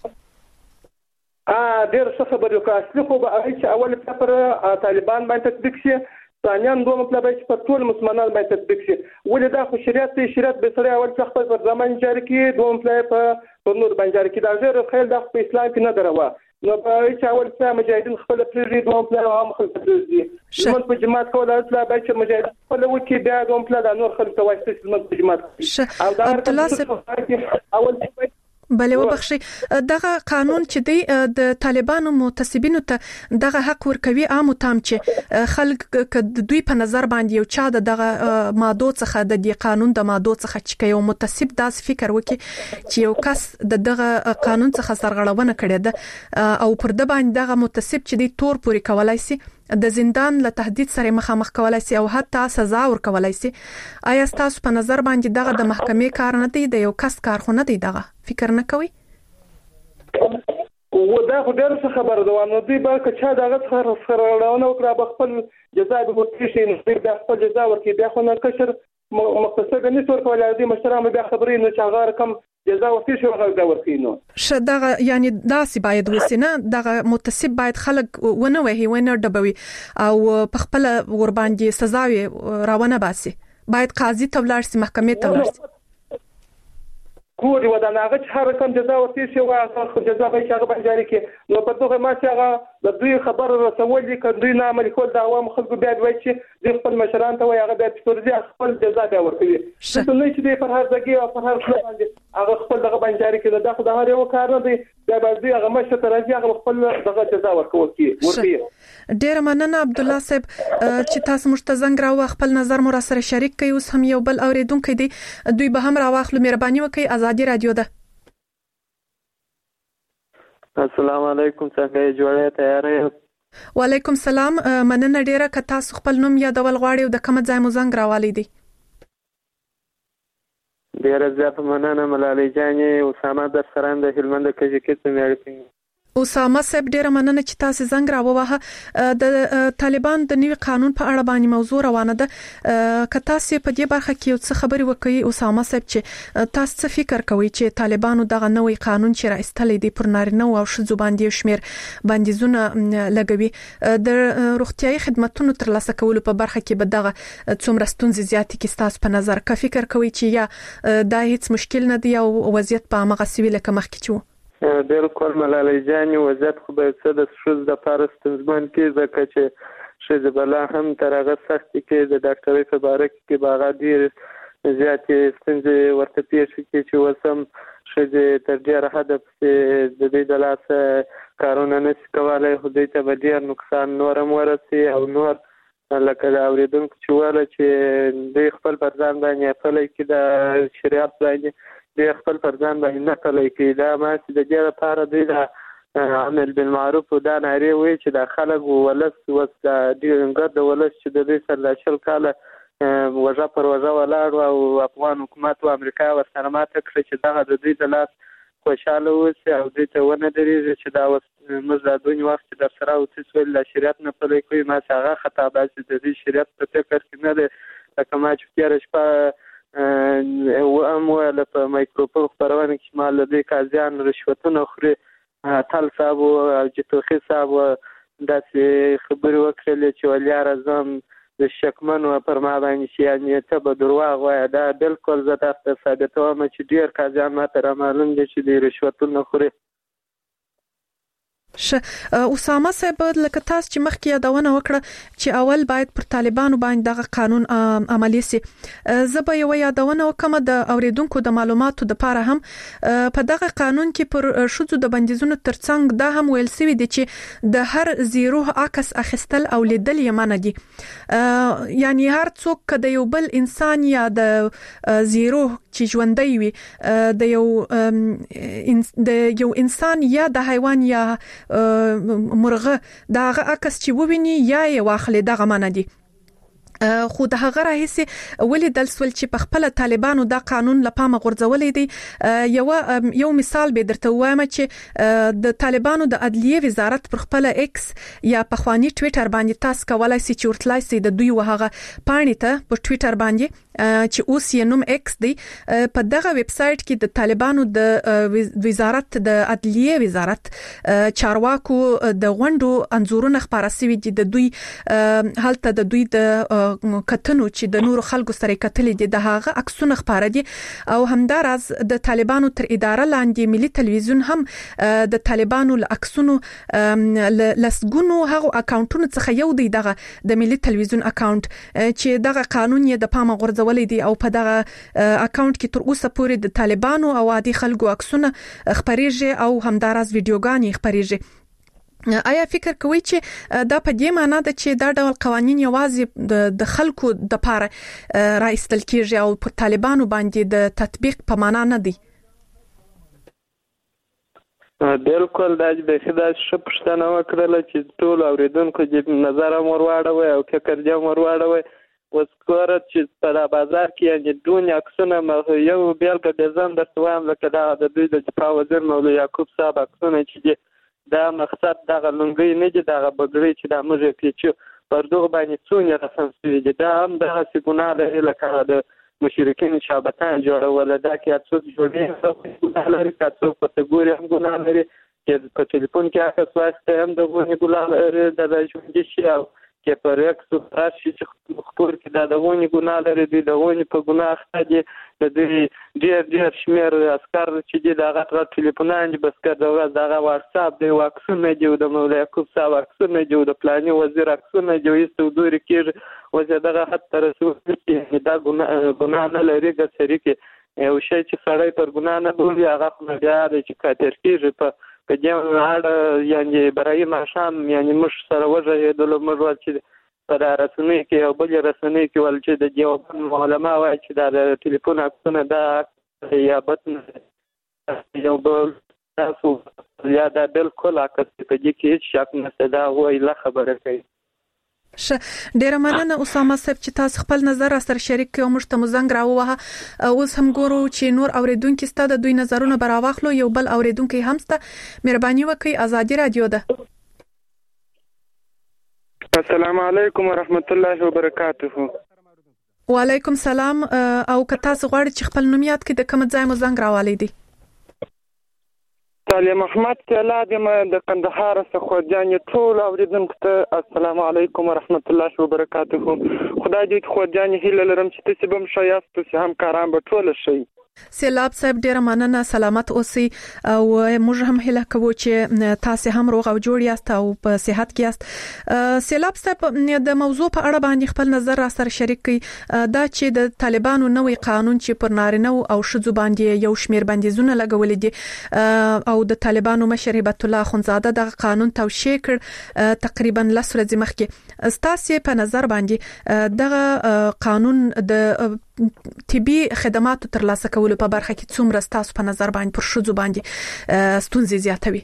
ا ډېر څه خبر یو کاستلی خو به چې اول پر طالبان باندې تطبیق شي ثانیان دوه مطلب چې پر ټول مسلمانان باندې تطبیق شي ولې دا خو شریعت دی شریعت به سره اول څخه پر زمان جاری کی دوه مطلب په نور باندې جاری کی دا غیر خیل د اسلام کې نه دروا نو په چې اول څه مجاهدین خپل پرې دوه مطلب هم خپل دي موږ په جماعت کوله اصله به چې مجاهد خپل وکی بیا دوه مطلب نور خلک تواسط موږ په جماعت او دا
عبد الله صاحب
اول
بلې وبخښي دغه قانون چې دی د طالبانو متسبینو ته دغه حق ورکوي عام تام چې خلک د دوی په نظر باندې یو چا دغه ماده څخه د دې قانون د ماده څخه چې یو متسب داس فکر وکي چې یو کس د دغه قانون څخه سرغړونه کړې ده او پر د باندې دغه متسب چې دی تور پوری کولای شي د زندان له تهدید سره مخامخ کولای شي او حتی سزا ورکولای شي آیا تاسو په نظر باندې دغه د محکمې کار نه دی د یو کس کار خو نه دی دغه فکر نه کوي
و دا خو ډېر څه خبره ده نو دوی به که چا دغه څخه سرغړونه وکړه به خپل جزا به ورکړي شي نو دوی به خپل جزا ورکړي بیا خو نه کشر مقتصد نه څور کولای دي مشران بیا خبرې نو چې هغه رقم جزا ورکړي شي هغه دا ورکړي نو
ش دغه یعنی داسې باید وسینه دغه متسب باید خلک ونه وهي ونه ډبوي او په خپل ور باندې سزا راونه باسي باید قاضي ته ولاړ شي محکمې ته ولاړ شي
کور یو د ناغه چې هر کوم جزا ورته شي او هغه جزا به هغه باندې جاری کې نو په دغه ما چې هغه د دوی خبر رسول دي کډوی نه عمل کول د عوام خلکو بیا دوی چې د خپل مشران ته وي هغه د تفریض خپل جزا بیا ورکوي څه نه چې د پر هر ځای او پر هر څه باندې هغه خپل دغه باندې جاری کې دا خو د هر یو کار نه دی دا به هغه مشه تر راځي هغه خپل دغه جزا ورکول کی ورکوي
ډیر مننه عبد الله صاحب چې تاسو مشتزنګ راو خپل نظر مو را سره شریک کړئ اوس هم یو بل اوریدونکو دی دوی به هم راواخلو مهرباني وکړئ آزادي رادیو ده
السلام علیکم څنګه جوړه تیارې
وعلیکم السلام مننه ډیره ک تاسو خپل نوم یادول غواړئ د کوم ځای مو زنګ راوالي دي
ډیره زیات مننه ملالۍ جانې اسامه در سره د هلمند کې چې څه مېړ
اسامه صاحب ډیره مننه چې تاسو زنګ راووهه د طالبان د نوي قانون په اړه باندې موضوع روانه ده که تاسو په دې برخه کې څه خبري وکړي اسامه صاحب چې تاسو څه فکر کوئ چې طالبانو دغه نوي قانون چې راستلې دي پر نارینه او ښځو باندې شمیر بندیزونه لګوي د روغتيایي خدماتو ترلاسه کولو په برخه کې به دغه څومره ستونزې زیاتې کې تاسو په نظر کا فکر کوئ چې یا دا هیڅ مشکل نه دی او وضعیت په هغه سویل کې مخکې چو
بالکل ملالۍ جانې وضعیت خو به څه د ښځو د پاره ستونزمن کې ځکه چې ښځې به لا هم تر هغه سختې کې د ډاکټرۍ په باره کې به هغه ډېرې زیاتې ستونزې ورته پیښې کړي چې اوس هم ښځې تر ډېره حده پسې د دوی د لاسه کارونه نشي کولی خو دوی ته به ډېر نقصان نور هم ورسي او نور لکه د اورېدونکو چې ویله چې دوی خپل پر ځان باندې پلی کړي د شریعت باندې دوی خپل پر ځان باندې نه پلی کړي دا ماسې د دې لپاره دوی د عمل بالمعروف دا نارې وایي چې د خلک ولس اوس د ډېر د ولس چې د دوی سره د شل کاله وژه پر وژه ولاړ او افغان حکومت او امریکا ورسره ماته کړه چې دغه د دوی د لاس خوشحاله اوسي او دوی ته ونه درېږي چې دا اوس موږ دا دونې وخت چې در سره اوسېس ویل د شریعت نه پلی کوي ماسې هغه خطا ده چې د دوی شریعت په فکر کې نه دی لکه ما چې تېره شپه هم ویله په مایکروفون خپرونه کې چې ما له دوی قاضیان رشوتونه خوري تل صاحب او جتوخي صاحب داسې خبرې وکړلې چې ولیاره زه د شکمنو پر ما باندې چې یعنې ته به درواغ وایه دا بالکل زه تاسو ته ثابتوم چې ډېر قاضیان ما ته رامعلوم دي چې دوی رشوتونه خوري
ش اسامه صاحب لکه تاسو چې مخکې یادونه وکړه چې اول باید پر طالبانو باندې دغه قانون عملی سي زبې یو یادونه وکم د اوریدونکو د معلوماتو د پاره هم په دغه قانون کې پر شذو د بندیزونو ترڅنګ دا هم ویل سوي دي چې د هر زیرو عکس اخیستل او لیدل یې منع دي یعنی هر څوک کده یو بل انسان یا د زیرو چې ژوندۍ وي د یو د یو انسان یا د حیوان یا مرغه دغه عکس چې وویني یا یې واخلي دغه معنی دي خو د هغه راهیسي ولې دل سول چې په خپل طالبانو دا قانون لپاره غورځولې دي یو یو مثال به درته وایم چې د طالبانو د عدلیه وزارت پر خپل ایکس یا په خواني ټوئیټر باندې تاسو کولای شئ چې ورتلای شئ د دوی وهغه پاڼې ته په ټوئیټر باندې چې اوس یې نوم ایکس دی په دغه ویب سټ کې د طالبانو د وزارت د عدلیه وزارت چارواکو د غونډو انزورونه خبره سوي دي د دوی حالت د دوی د کتنو چې د نورو خلکو سره کتلې دي د هغه عکسونه خبره دي او همدارز د طالبانو تر اداره لاندې ملي تلویزیون هم د طالبانو له عکسونو لسګونو هغه اکاونټونو څخه یو دی دغه د ملي تلویزیون اکاونټ چې دغه قانون یې د پامه غورځولې دي او په دغه اکاونټ کې تر اوسه پورې د طالبانو او عادي خلکو عکسونه خبريږي او همدارز ویډیوګانې خبريږي آیا فکر کوئ چې دا په دې معنی ده چې دا ډول قوانين یوازې د خلکو د پاره راایستل کیږي او پر طالبانو باندې د تطبیق په معنا نه دي
بالکل دا د خدای شپشتنه وکړه چې ټول اوریدونکو دې نظر امر واړوي او فکر دې امر واړوي وسکورت چې په بازار کې یعنی دونی عکسونه یو بیلګه د ځان درته وایم لکه دا د دوی د دفاع وزیر مولوی یعقوب صاحب عکسونه چې دا مقصد دغه لنګي نه دي دغه بګړي چې د موږ پیچو پر دغه باندې څونه رسم شوی دي دا هم دغه څنګه ده لکه د مشرکین شابتان جوړول دا کې څو جوړې په لاري کاتو په ګوري هم ګناه لري چې په ټلیفون کې هغه واسطه هم د ګونې ګلال لري د ژوند شي او چې پر یو څه چې خپل کې دا د ونی ګناه لري د ونی په ګناه خدي د دې ډیر ډیر شمیر عسكر چې د هغه ټلیفونان بس کړه دغه واتس اپ دی واکسونه دی د مولا یعقوب صاحب واکسونه دی د پلاني وزیر واکسونه دی یستو دوی کې وځه دغه حتی رسول چې دا ګناه نه لري د شریک یو شی چې سړی پر ګناه نه بولي هغه خو بیا د چې کاتر کېږي په په دې اړه یعنی برای ماشام یعنی مش سره وجه د لمر چې پر رسنۍ کې او بل رسنۍ کې ول چې د جواب علماء وايي چې د ټلیفون عکسونه دا یا بطن یو بل تاسو یا دا بالکل عکس په دې کې شک نشته دا وایي لا خبره کوي
ش ډیره مننه اسامه صاحب چې تاسو خپل نظر سره شریک کړو موږ ته مزنګ راووه اوس هم ګورو چې نور اوریدونکو ستاسو د دوی نظرونه براواخلو یو بل اوریدونکو هم ستاسو مهرباني وکړئ ازادي رادیو ده
السلام علیکم ورحمت الله وبرکاته
وعلیکم السلام او که تاسو غواړئ چې خپل نوم یاد کړئ د کوم ځای مزنګ راوالي دي
تعالی محمد تعالی د قندهار څخه ځان ټول اوریدونکو ته السلام علیکم ورحمت الله وبرکاته خدای دې خو ځان هیله لرم چې تاسو به مشایست تاسو هم کاران به ټول شي
سیلاب صاحب ډیره مننه سلامت اوسئ او موږ هم هیله کوو چې تاسو هم روغ او جوړ یاست او په صحت کې یاست سیلاب صاحب د موضوع په اړه باندې خپل نظر را سره شریک کړئ دا چې د طالبانو نوې قانون چې پر نارینه او ښځو باندې یو شمیر بندیزونه لګولې دي او د طالبانو مشر هبت الله خنزاده د قانون توشیح کړ تقریبا لس ورځې مخکې ستاسو په نظر باندې دغه قانون د طبي خدماتو ترلاسه کولو په برخه کې څومره ستاسو په نظر باندې پر شذو باندې ستونزې زیاتوي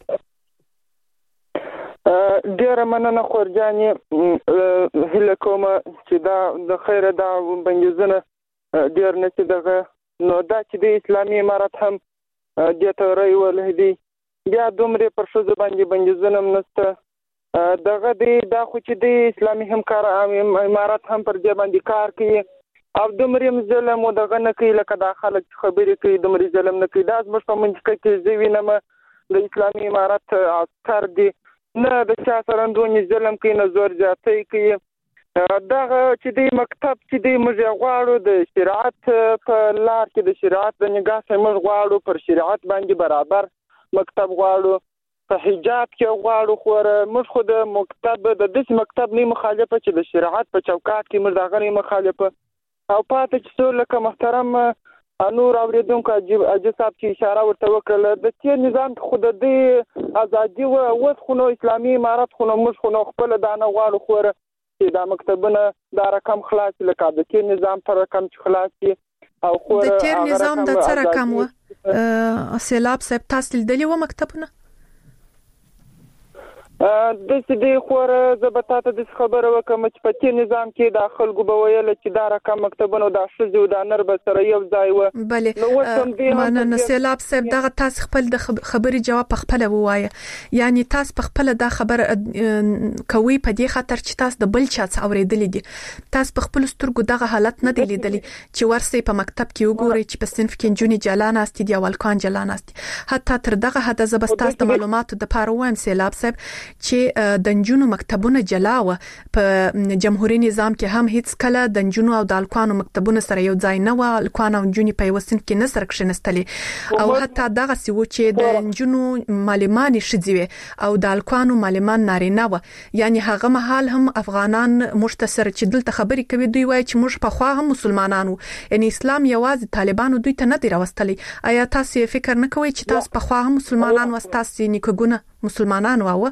ډیره مننه خورجاني هله کوم چې دا د خیره دا بنګزنه ډیر نه چې دغه نو دا چې د اسلامي امارت هم د توري ولهدي بیا دومره پر شذو باندې بنګزنه منسته دغه دی دا خو چې د اسلامي همکار امارت هم پر دې باندې کار کوي او دمریم ظلم او دغه نه کوي لکه دا خلک خبرې کوي دمري ظلم نه کوي دا زموږ په منځ کې زوی نه د اسلامي امارت عسكر دي نه د چا سره اندونی ظلم کوي نه زور زیاتی کوي دغه چې د مکتب چې د موږ غواړو د شریعت په لار کې د شریعت د نگاه سره موږ غواړو پر شریعت باندې برابر مکتب غواړو په حجاب کې غواړو خو موږ خو د مکتب د دې مکتب نه مخالفه چې د شریعت په چوکاټ کې موږ دغه نه مخالفه او پاتې چې لکه محترم انور اوریدونکو اجي صاحب چې اشاره ورته وکړه د تیر نظام خود د ازادي او وس خو نو اسلامي امارت خو نو موږ خو نو خپل دانه غواړو خو چې دا مکتبونه دا رقم خلاص لکه د تیر نظام پر رقم خلاصي او خو
د تیر نظام د څه رقم و سیلاب صاحب تاسو لیدلی و مکتبونه
د دې خوره زبطاته د خبره وکم چې په تیر نظام کې د خلکو به ویل چې دا رقم مکتبونه د شذ او د نر به سره یو ځای و
بلې مانه سیلاب صاحب دغه تاسو خپل د خبري جواب په خپل ووایه یعنی تاسو په خپل دا خبر کوي په دې خاطر چې تاسو د بل چا څخه اوریدلې دي تاسو په خپل سترګو دغه حالت نه دی لیدلی چې ورسې په مکتب کې وګورئ چې په صنف کې جونی جلان است دي او الکان جلان است حتی تر دغه حد زبستاس د معلوماتو د پاره وایم سیلاب صاحب چې د نجونو مکتبونه جلاوه په جمهوریت نظام کې هم هیڅ کله د نجونو او د الکانو مکتبونه سره یو ځای نه و الکان او نجونې په وسن کې نه سره کښنستلې او حتی دغه سی و چې د نجونو معلمان شذوي او د الکانو معلمان نارینه و یعنی هغه مهال هم افغانان مشتصر چې دلته خبرې کوي دوی وایي چې موږ په خوا هم مسلمانانو یعنی اسلام یوازې طالبانو دوی ته نه دی راوستلی آیا تاسو فکر نه کوئ چې تاسو په خوا هم مسلمانان وستاسي نیکګونه مسلمانان واو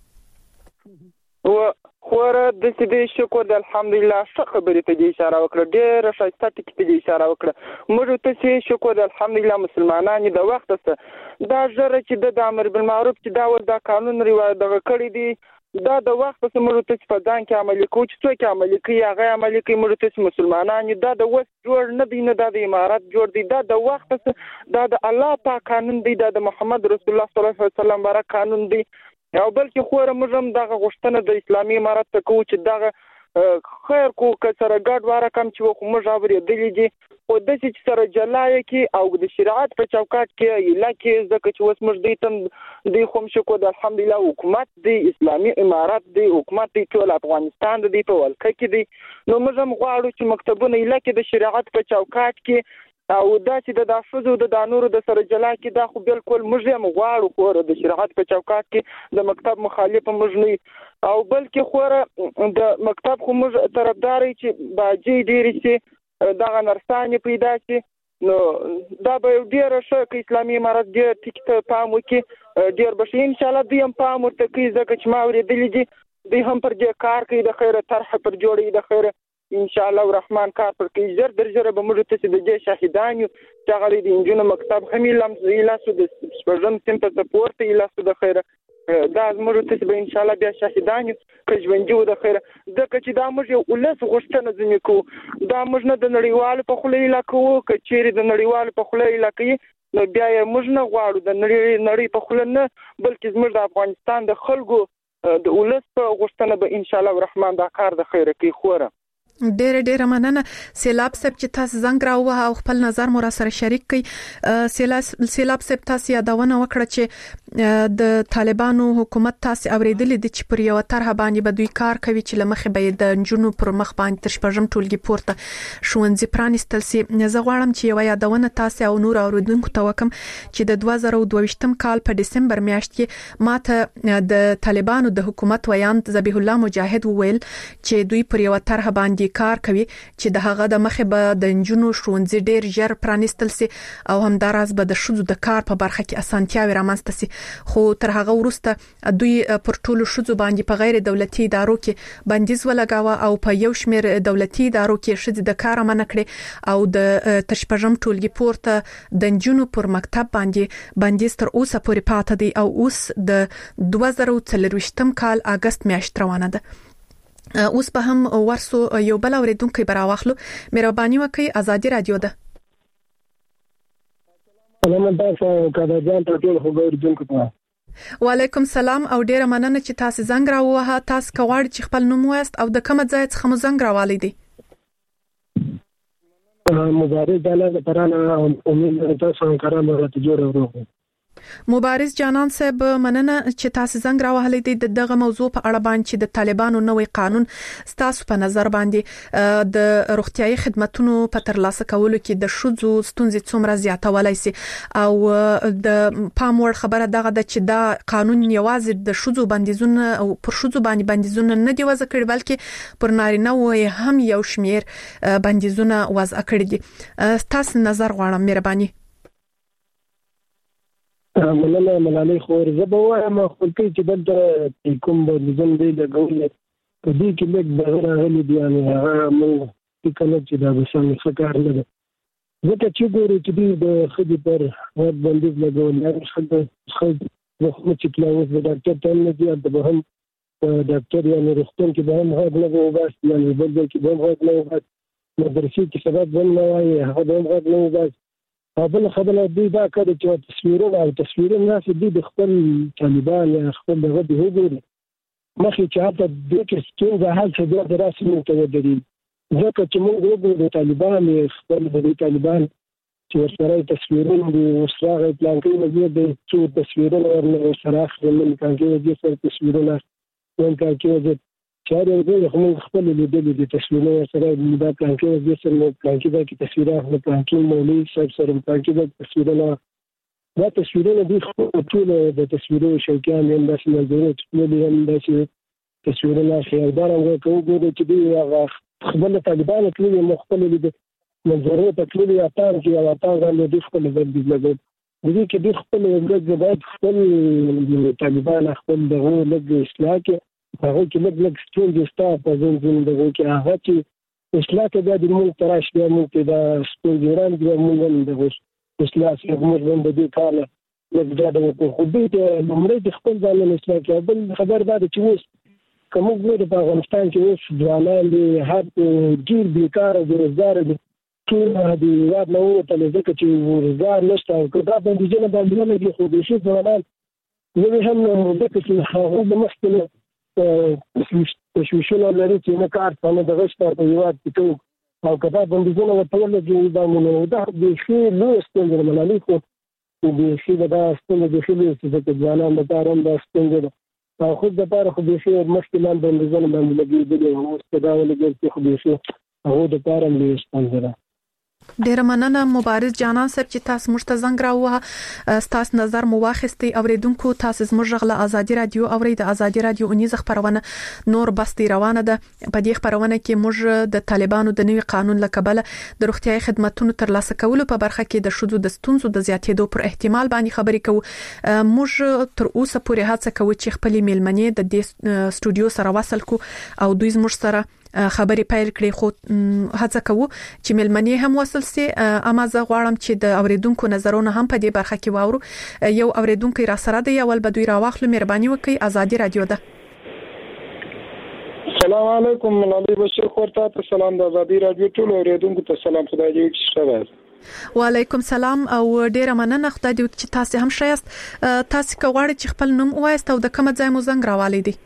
و خوره د دې شکر د الحمدلله څخه خبرې ته اشاره وکړه ډېر شایسته ټکی ته اشاره وکړه موږ ته شکر د الحمدلله مسلمانانو د وخت څخه دا ژره چې د امر بالمعروف چې دا ول دا قانون ریوایت دغه کړی دی دا د وخت په موږ ته په ځان کې عملي کوو چې څوک عملي کوي هغه عملي کوي موږ ته مسلمانانو دا د وس جوړ نه دی نه د امارات جوړ دی دا د وخت دا د الله پاک قانون دی دا د محمد رسول الله صلی الله علیه وسلم بارک قانون دی او بلکې خوره موږ هم دغه غوښتنه د اسلامي امارت ته کوو چې دغه خیر کو کسره ګډ واره کم چې خو موږ اورېدلې دي او د چې سره جلای کې او د شریعت په چوکاټ کې الکه ځکه چې اوس موږ دې تم د خوم شکو د الحمدلله حکومت د اسلامي امارت د حکومت ټول افغانستان د په ولکه کې دي نو موږ هم غواړو چې مکتبونه الکه د شریعت په چوکاټ کې او دا چې د دافزو د دانورو د سره جلا کې دا خو بالکل موږ هم غواړو خو د شریعت په چوکاټ کې د مکتب مخالف موږ نه او بلکې خو د مکتب خو موږ طرفداري چې باجی ډیری چې دا نرسانه پیدا شي نو دا به ډیر ښه کې اسلامي امارت ډیر ټیکټ پام وکړي ډیر به ان شاء الله دې هم پام ورته کوي ځکه چې ما ورېدلې دي دې هم پر دې کار کوي د خیره طرح پر جوړي د خیره ان شاء الله الرحمن کار پر کې زر درجه به موږ ته د دې شاهدان یو چې غلي د انجونو مکتب هم لم زیلا سود سپرم تم په سپورت اله سود خیره دا موږ ته به ان شاء الله بیا شاهدان یو چې ژوندۍ و د خیره ځکه چې دا موږ یو ولس غوښتنه ځنې کو دا موږ نه د نړیوال په خله علاقو کچېری د نړیوال په خله علاقې نو بیا موږ نه غواړو د نړۍ نړۍ په خله نه بلکې موږ د افغانستان د خلکو د ولس په غوښتنه به ان شاء الله الرحمن دا کار د خیره کې خوره
ډېر ډېر مننه سیلاب صاحب چې تاسو زنګ راوه او خپل نظر مو را سره شریک کړئ سیلاب سیلاب صاحب تاسو یادونه وکړه چې د طالبانو حکومت تاسو اوریدلې د چې پر یو طرح باندې به دوی کار کوي چې لمخې به د جنونو پر مخ باندې تر شپږم ټولګي پورته شونځي پرانستل سي زه غواړم چې یو یادونه تاسو او نور اوریدونکو ته وکم چې د دوه زره دوه ویشتم کال په دسمبر میاشت کې ماته د طالبانو د حکومت ویاند ذبیح الله مجاهد وویل چې دوی پر یو طرح باندې کار کوي چې د هغه د مخه به د انجونو شونځي ډیر ژر پرانستل سي او همداراز به د شذو د کار په برخه کې اسانتیاوي رامنځته سي خو تر هغه وروسته دوی پر ټولو شذو باندې په غیر دولتي ادارو کې بندیز ولګاوه او په یو شمېر دولتي ادارو کې شذ د کار منع کړي او د تشپژم ټولګي پورته د انجونو پر مکتب باندې بندیز تر اوسه پورې پاتې دی او اوس د دوه زره څلور ویشتم کال اگست میاشت روانه ده اوس به هم ورسو یو بل اوریدونکو براواخلو مهرباني وکړئ ازادي رادیو ده
سلام تاسو کله ځان ته ټول خبر اوریدونکو ته
وعلیکم سلام او ډیره مننه چې تاسو زنګ راووه تاسو کوړ چې خپل نوم واست او د کوم ځای څخه مو زنګ راوالي دي
مبارک داله پرانه امید تاسو کرام راته جوړ ورو
مبارز جانان صاحب مننه چې تاسو زنګ راوهلې د دغه موضوع په اړه باندې چې د طالبانو نوې قانون ستاسو په نظر باندې د روغتيایي خدماتو په ترلاسه کولو کې د شذو ستونزې څومره زیاتولای شي او د پام وړ خبره دغه د چې دا قانون یوازې د شذو بندیزونه او پر شذو باندې بندیزونه نه دی وضع کړی بلکې پر نارینه و هم یو شمیر بندیزونه وضع کړی دي تاسو نظر غواړم مهرباني
مننه ملالۍ خور زه به وایم خپل کې چې دلته کوم بندیزون دی د ګولې په دې کې لږ د راغلي دي یعنی هغه موږ فکر چې دا به سم ښکار نه ده ځکه چې ګورو چې د خدي پر هر بندیز لګول نه خدای خدای خو چې کلاوس د ډاکټر ته نه دی د به هم ډاکټر یعنی روغتون کې به هم هغه نه وباس یعنی بل ځای کې به هم هغه نه وباس مدرسې کې سبب بل نه وایي هغه به هم هغه نه وباس بل خبره دی دا کړي چې تصویرونه او تصویرونه ناس دي د خپل طالبان یا خپل دغه دی وګوري مخکې چې حتی د کې څنګه حال څه د رسمي ته ودرې ځکه چې موږ وګورو د طالبان خپل د طالبان چې ورسره تصویرونه دي ورسره پلان کوي چې د څو تصویرونه ورسره خپل پلان کوي چې څو تصویرونه څنګه کوي چې دا خو موږ خپل لیدل دي تصویرونه سره دا پلان کې د سره پلان کې د تصویرونه د پلان کې مولوی صاحب سره پلان کې د تصویرونه دا تصویرونه د ټول د تصویرونو شوکیان هم د سمندرونو ټول هم د تصویرونه خیالدار هم کوي چې دی هغه خپل طالبان ټول مختلف دي منظرونه تکلیف یا تار چې یا تار غل د خپل د لګو د دې کې د خپل د باید خپل طالبان خپل دغه لګ اصلاح کې هغه کې لږ لږ ستونزې شته په ځین ځین دغه کې هغه چې اصلاح ته بیا د موږ تراش بیا موږ ته د ستونزې وړاندې بیا موږ هم دغه اصلاح چې موږ هم د دې کار لږ زیاده وکړو خو دوی ته لومړی د خپل ځان اصلاح کوي بل خبر دا ده چې اوس که موږ ګورو په افغانستان کې اوس ځوانان دي هر ډېر بیکاره بېروزګاره دي ټول د هېواد نه ووتل ځکه چې روزګار نشته او که دا بندیزونه باندې ولګي خو بیخي ځوانان نوي هم ځکه چې هغوی د مخکې تشویشونه لري چې نه کار څنګه دغه شته په یواد کې او کدا بندیزونه ورته ولګي باندې نو دا د شي لوی ستونزه ملالي خو د شي دا ستونزه د شي چې د ځوانانو لپاره هم دا ستونزه ده او خو د لپاره خو د شي مشکلات بندیزونه باندې لګي دي او ستدا ولګي چې خو د شي هغه د لپاره لوی ستونزه ده
ډیر مننه مبارز جانان صاحب چې تاسو موږ ته زنګ راووه تاسو نظر مو واخیستي اوریدونکو تاسو زموږ غله ازادي رادیو اورید ازادي رادیو اونیز خبرونه نور بستي روانه ده په دې خبرونه کې موږ د طالبانو د نوي قانون لکبل د روغتيایي خدماتو ترلاسه کولو په برخه کې د شذو د ستونزو د زیاتېدو پر احتمال باندې خبرې کوو موږ تر اوسه پورې هڅه کوو چې خپل میلمنې د دې سټوډیو سره وصل کو او دوی زموږ سره خبرې پیل کړې خو هڅه کوو چې ملمنې هم وصل سي اما زه غواړم چې د اوریدونکو نظرونه هم په دې برخه کې واورو یو اوریدونکو را سره دی اول بدوی راواخلو مهرباني وکړئ ازادي رادیو ده
السلام علیکم ملالۍ بشیر خور ته سلام د ازادي رادیو ټول اوریدونکو ته سلام خدای دې وکړي
وعلیکم سلام او ډیره مننه خدای دې وکړي چې تاسو هم شایست تاسو کوړی چې خپل نوم وایست او د کوم ځای مو زنګ راوالې دي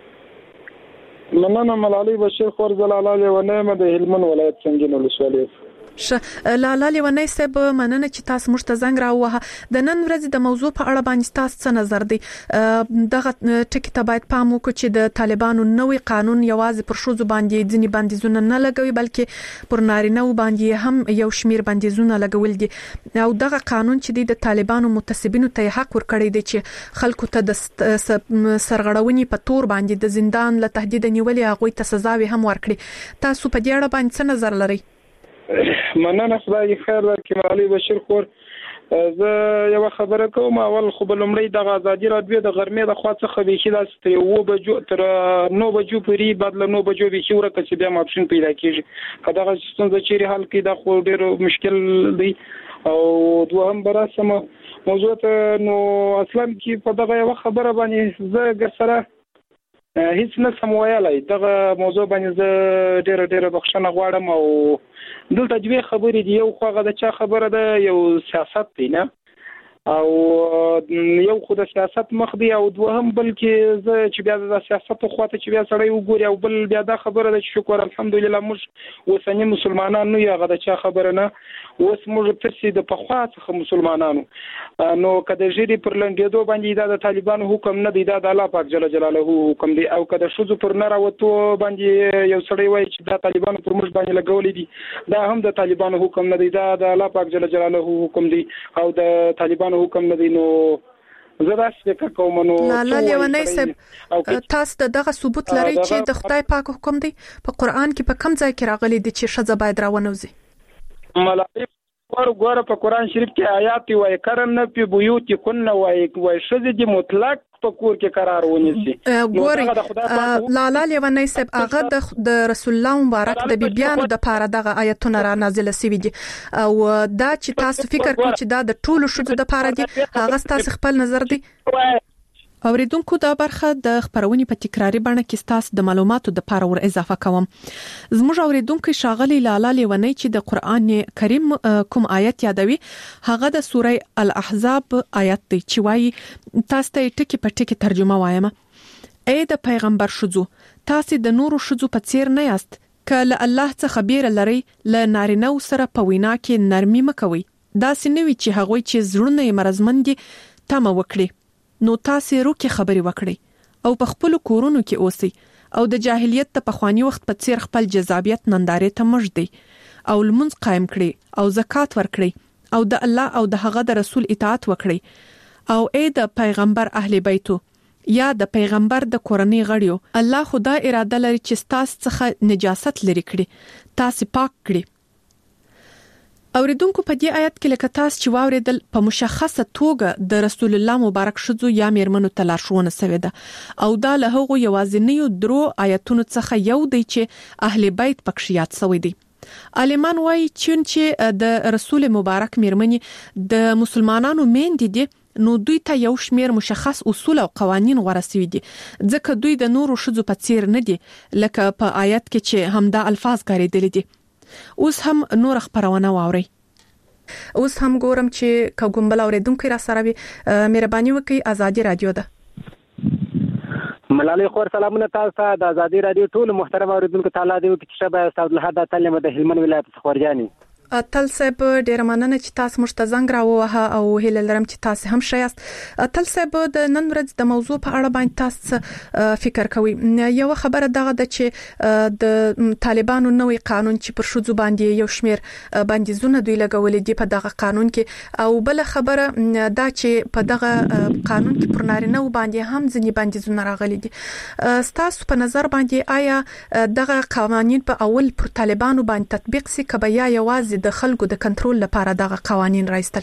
مننه ملالۍ بشیر خور زلاله ونعمه د هلمند ولایت څنګه ولسوالۍ
ش لاله لیونی صاحب مننه چې تاسو موږ ته زنګ راووه د نن ورځې د موضوع په اړه باندې تاسو څه نظر دی دغه ټکی ته باید پام وکړو چې د طالبانو نوې قانون یوازې پر شذو باندې ځینی بندیزونه نه لګوي بلکې پر نارینه باندې هم یو شمیر بندیزونه لګول دي او دغه قانون چې د طالبانو متسبینو ته حق ورکړی دی چې خلکو ته د سرغړونې په تور باندې د زندان له تهدید نیولې هغه ته سزاوي هم ورکړي تاسو په دې اړه باندې څه نظر لرئ
مننه خدای خیر ورکړي ملالۍ بشیر خور زه یو خبره کوم اول خو بلمړی د ازادي رادیو د غرمې د خوا څخه به خلاص تر و بجو تر نو بجو پوری بعد له نو بجو به شي ورکه چې بیا آپشن پیدا کیږي کدا څنګه چې حل کې د خو ډیر مشکل دی او دوهم براسمه موضوع ته نو اصلا کې په دغه یو خبره باندې زه ګسره هیڅ نه سم ویلای دغه موضوع باندې زه ډېر ډېر بخښنه غواړم او دلته دوی خبرې دی یو خو هغه د چا خبره ده یو سیاست دی نه او یو خو د سیاست مخ دی او دوهم بلکې زه چې بیا د سیاست خو ته چې بیا سړی وګوري او بل بیا دا خبره ده چې شکر الحمدلله موږ اوسنی مسلمانان نه یو هغه د چا خبره نه اوس موږ ترسي د پخوا څخه مسلمانانو نو کله چې پر لنډېدو باندې دا د طالبانو حکم نه دی دا د الله پاک جل جلاله حکم دی او کله شوزو پر نه راوته باندې یو سړی وایي چې دا طالبانو پر موږ باندې لګولې دي دا هم د طالبانو حکم نه دی دا د الله پاک جل جلاله حکم دی او د طالبانو حکم نه دی نو زه دا څه کوم نو
لاله لیونی صاحب تاسو دغه ثبوت لري چې د خدای پاک حکم دی په قران کې په کوم ځای کې راغلي دي چې شذ باید راونوزي
ملائکه ور ګور په قران شریف کې آیات وایي کرن په بیوت کن وایي وایي شذ دي مطلق په کور کې قرار ونیسي
ګوري لاله لیونی صاحب هغه د رسول الله مبارک د بیبيانو د پاره دغه آیتونه را نازل شوي دي او دا چې تاسو فکر کوئ چې دا د ټولو شذ د پاره دي هغه تاسو خپل نظر دی اوریدونکو دا برخه د خبرونې په تکراری بڼه کې ستاسو د معلوماتو د پاره ور اضافه کوم زموږ اوریدونکو شاغلي لاله لیونی چې د قران کریم کوم آیت یادوي هغه د سوره الاحزاب آیت دی چې وایي تاسو ته ټکی په ټکی ترجمه وایم اے د پیغمبر شذو تاسو د نورو شذو په څیر نه یاست کله الله څخه خبر لري ل نارینه سره په وینا کې نرمي مکوي دا سنوي چې هغه چې زړونه مرزمن دي تم وکړي نو تاسو روکه خبري وکړي او په خپل کورونو کې اوسئ او د جاهلیت ته په خواني وخت په څیر خپل جذابیت نندارې ته مجدي او لمونځ قائم کړي او زکات ورکړي او د الله او د هغه د رسول اطاعت وکړي او اې د پیغمبر اهل بیتو یا د پیغمبر د کورنۍ غړیو الله خدا اراده لري چې تاسو څخه نجاست لري کړي تاسو پاک کړي اوریدونکو په دې آیت کې لکه تاسو چې واوریدل په مشخصه توګه د رسول الله مبارک شذو یا میرمنو ته لارښوونه شوې ده او دا له هغو یوازینیو درو آیتونو څخه یو دی چې اهل بیت پکې یاد شوی دی عالمان وايي چې د رسول مبارک میرمنې د مسلمانانو میندې دي نو دوی ته یو شمیر مشخص اصول او قوانين غوړسوي دي ځکه دوی د نورو شذو په څیر نه دي لکه په آیت کې چې همدا الفاظ غاړي دي اوس هم نور خبرونه واوري اوس هم ګورم چې کوګمبل اوریدونکو را سره وي مهرباني وکړئ ازادي رادیو ده
ملالۍ خور سلامونه تاسو ته د ازادي رادیو ټول محترم اوریدونکو تعالی دې وکړي چې شبه استاد الحد تعلیم د هلمند ولایت څخه ورجاني
تل صاحب ډیر مننه چې تاسو مشته زنګ راووه او هیله لرم چې تاسو هم شایست تل صاحب د نن ورځ د موضوع په اړه باندې تاسو فکر کوئ یو خبره دغه د چې د طالبانو نوې قانون چې پر شذو باندې یو شمیر بندیزونه دوی لګولې دي په دغه قانون کې او بل خبره دا چې په دغه قانون کې پر نارینه باندې هم ځینې بندیزونه راغلي دي تاسو په نظر باندې آیا دغه قوانين په اول پر طالبانو باندې تطبیق سي کبه یا یوازې د خلکو د کنټرول لپاره دغه قوانين راځتل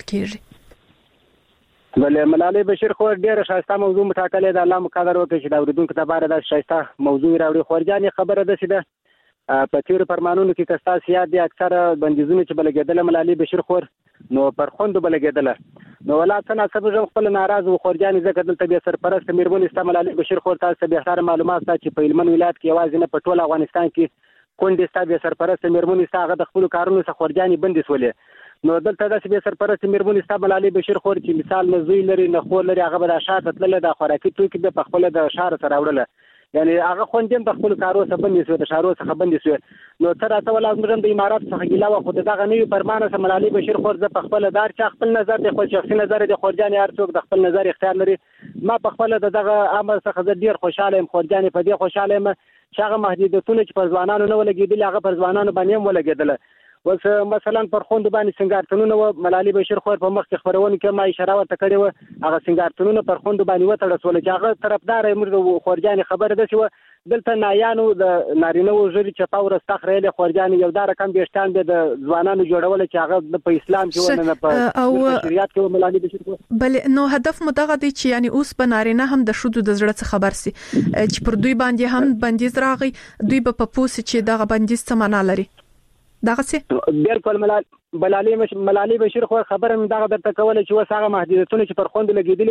کیږي
بل ملالۍ بشیر خو ډیره شایسته موضوع متاکلې د الله مقدر وکړي چې د اوریدونکو لپاره د شایسته موضوع راوړي خورجاني خبره ده چې د په تیر فرمانونو کې کستا سیاد دي اکثر بندیزونه چې بلګیدل ملالۍ بشیر خور نو پر خوند بلګیدل نو ولا څنګه سبب خپل ناراض و خورجاني ځکه دلته به سرپرست میرمن استعمالي بشیر خور تاسو به اختیار معلومات چې په هلمند ولایت کې یوازې نه په ټول افغانستان کې کونډې ستاسو سرپرست میرمنې ستاسو د خپل کارونو څخه خورجاني بندي سولې نو دلته د سبي سرپرست میرمنې ستاسو ملالۍ بشیر خور چې مثال نه زوی لري نه خور لري هغه به د شاته تلل د خوراکي توکي د خپل د شهر سره وړل یعنی هغه خوندم د خپل کارو څخه بندي سو د شهرو څخه بندي سو نو تر اته ولا زموږ د امارات څخه ګیلاوه خو دغه نوې پرمانه سم ملالۍ بشیر خور ز په خپل دار چې خپل نظر د خپل شخصي نظر د خورجاني هر څوک د خپل نظر اختیار لري ما په خپل دغه امر څخه ډیر خوشاله یم خورجاني په دې خوشاله یم چې هغه محدودیتونه چې پر ځوانانو نه ولګېدل هغه پر ځوانانو باندې هم ولګېدل وس مثلا پر خوند باندې سنگارتونونه و ملالۍ بشیر خور په مخ کې خبرونه کې ما اشاره ورته کړې و هغه سنگارتونونه پر خوند باندې وتړل سول چې هغه طرفدار موږ خورجاني خبره ده چې دلته نایانو د نارینه وژري چې پاور استخرېله خورجاني یو دار کم بیشتان به د ځوانانو جوړول چې هغه په اسلام کې ونه په شریعت کې ملالۍ بشیر خور
بل نو هدف مدغه دی چې یعنی اوس په نارینه هم د شودو د زړه څخه خبر سي چې پر دوی باندې هم بندیز راغی دوی په پپوس چې دغه بندیز څه معنا لري دغه څه
بالکل ملالۍ ملالۍ بشیر خو خبره من دغه درته کوله چې وسغه محدودیتونه چې پر خوند لګیدلی و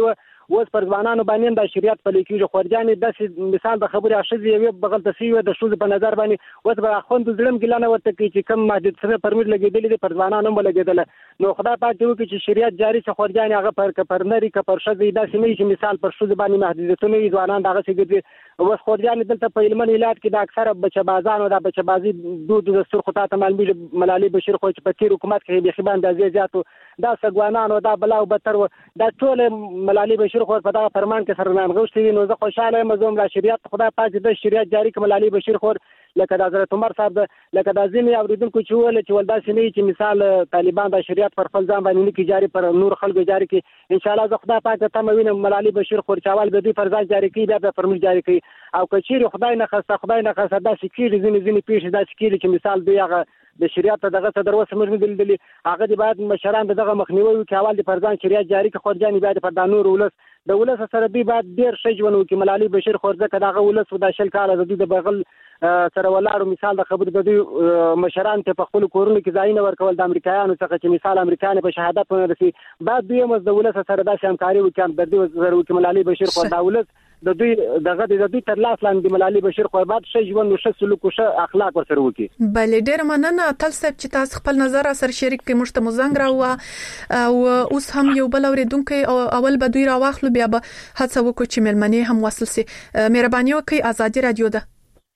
اوس پر ځوانانو باندې د شریعت په لیکيږي خورجانې د مثال د خبرې اشزي یو بغل ته سیو د شوز په نظر باندې اوس به خوند ظلم ګلانه ورته کوي چې کم محدود سره پرمټ لګیدل دي پر ځوانانو هم لګیدل نو خدای پاک دې وکړي چې شریعت جاری شي خورجانې هغه پر پرنري ک پر شزي د سیمې چې مثال پر شوز باندې محدودیتونه وي ځوانان دغه سګي اوس خورجانې دلته په علمن ولایت کې د اکثره بچبازان او د بچبازي دود د سر خطا ته معلومي ملالي بشیر خو چې په تیر حکومت کې به خبان د زیاتو دا سګوانان او دا بلاو بتر دا ټول ملالي بشیر خو په دا فرمان کې سره نغښتي نو زه خوشاله یم زوم لا شریعت خدای پاک دې شریعت جاری کړي ملالي بشیر خو لکه د حضرت عمر صاحب لکه د ځینې اوریدونکو چې ول چې ولدا سینې چې مثال طالبان د شریعت پر خپل ځان باندې کې جاری پر نور خلکو جاری کړي ان شاء الله زه خدای پاک ته موینه ملالي بشیر خو چاوال به دې پر ځان جاری کړي بیا به فرمول جاری کړي او کچیر خدای نه خسته خدای نه خسته دا سکیری ځینې ځینې پیښې دا سکیری چې مثال دی هغه د شریعت دغه صدر وسه موږ دلدلي هغه دی باید مشران دغه مخنیوي وکړي اول د پرځان شریعت جاری کړي خو ځان باید پر دانور ولس د ولس سره دی باید ډیر شي ژوند وکړي ملالي بشیر خورزه کداغه ولس د شل کال د د بغل سره ولارو مثال د خبر د مشران ته په خپل کورونو کې ځای نه ورکول د امریکایانو څخه چې مثال امریکایان په شهادت ورسي بعد دوی مز د ولس سره د همکاري وکړي د دې سره وکړي ملالي بشیر خو د ولس د دوی دغه د دوی تر لاس لاندې ملالي بشیر خو بعد شي ژوند او ښه سلوک او ښه اخلاق ورسره وکړي
بلې ډېر مننه تل سب چې تاسو خپل نظر سره شریک کې مشته مزنګ راو او اوس هم یو بل اوریدونکو اول به دوی راواخلو بیا به هڅه وکړو چې ملمنې هم وصل سي مهرباني وکړئ ازادي رادیو ده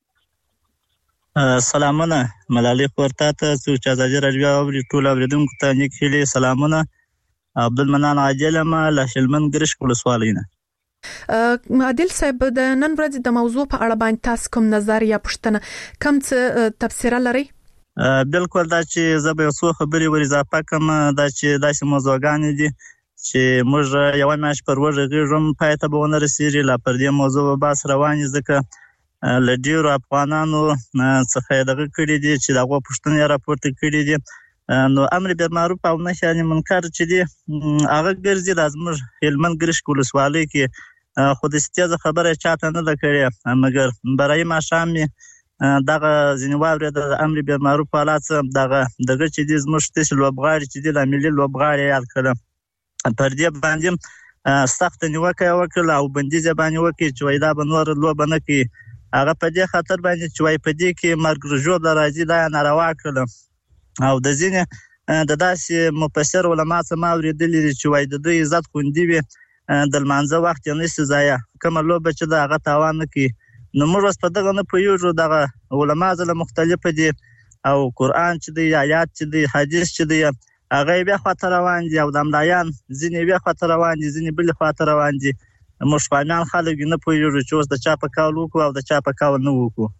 سلامونه ملالي خورتا ته چې ازادي رادیو او ټول اوریدونکو ته نیک هیله سلامونه عبدالمنان عاجل ما له شلمن ګرش کولسوالینا
عادل صاحب د نن ورځ د موضوع په اړه باندې تاسو کوم نظر یا پوښتنه کوم څه تفسیر لري
بالکل دا چې زه به څو خبرې ور اضافه کوم دا چې داسې موضوعګان دي چې موږ یو ماش پر ورغېږم پاتې به ونه رسیږي لا پر دې موضوع باس روان ځکه لډیرو افغانانو څخه دغه کړي دي چې دغه پوښتنې راپورته کړي دي نو امر بالمعروف او نهي عن المنکر چې دي هغه ګرځي لازم هلمند ګرش کولسوالۍ کې خو د ستیزه خبره چاته نه ده کړې مګر برای ما شامي دغه ځینواره د امر بالمعروف حالات دغه دغه چې دي زموږ تل لوبغاړي چې دي د ملي لوبغاړي یاد کړم پر دې باندې سخت نیوکه وکړه او بندیز باندې وکړي چې وای دا بنور لوب نه کوي هغه په دې خاطر باندې چې وای په دې کې مرګ رجوع د راځي دا ناروا کړل او د ځینې د داسې مفسر علما څخه ما اوریدلي چې وای د دوی عزت خوندي وي د لمانځه وخت یې نشي ضایع کومه لوبه چې د هغه تاوان نه کوي نو موږ په دغه نه پوهیږو دغه علما ځله مختلف دي او قرآن چې دی آیات چې دی حدیث چې دی هغه بیا خاطر روان دي او د امدایان ځینې بیا خاطر روان دي ځینې بل خاطر روان دي موږ فامیان خلک نه پوهیږو چې اوس د چا په کول وکړو او د چا په کول نه وکړو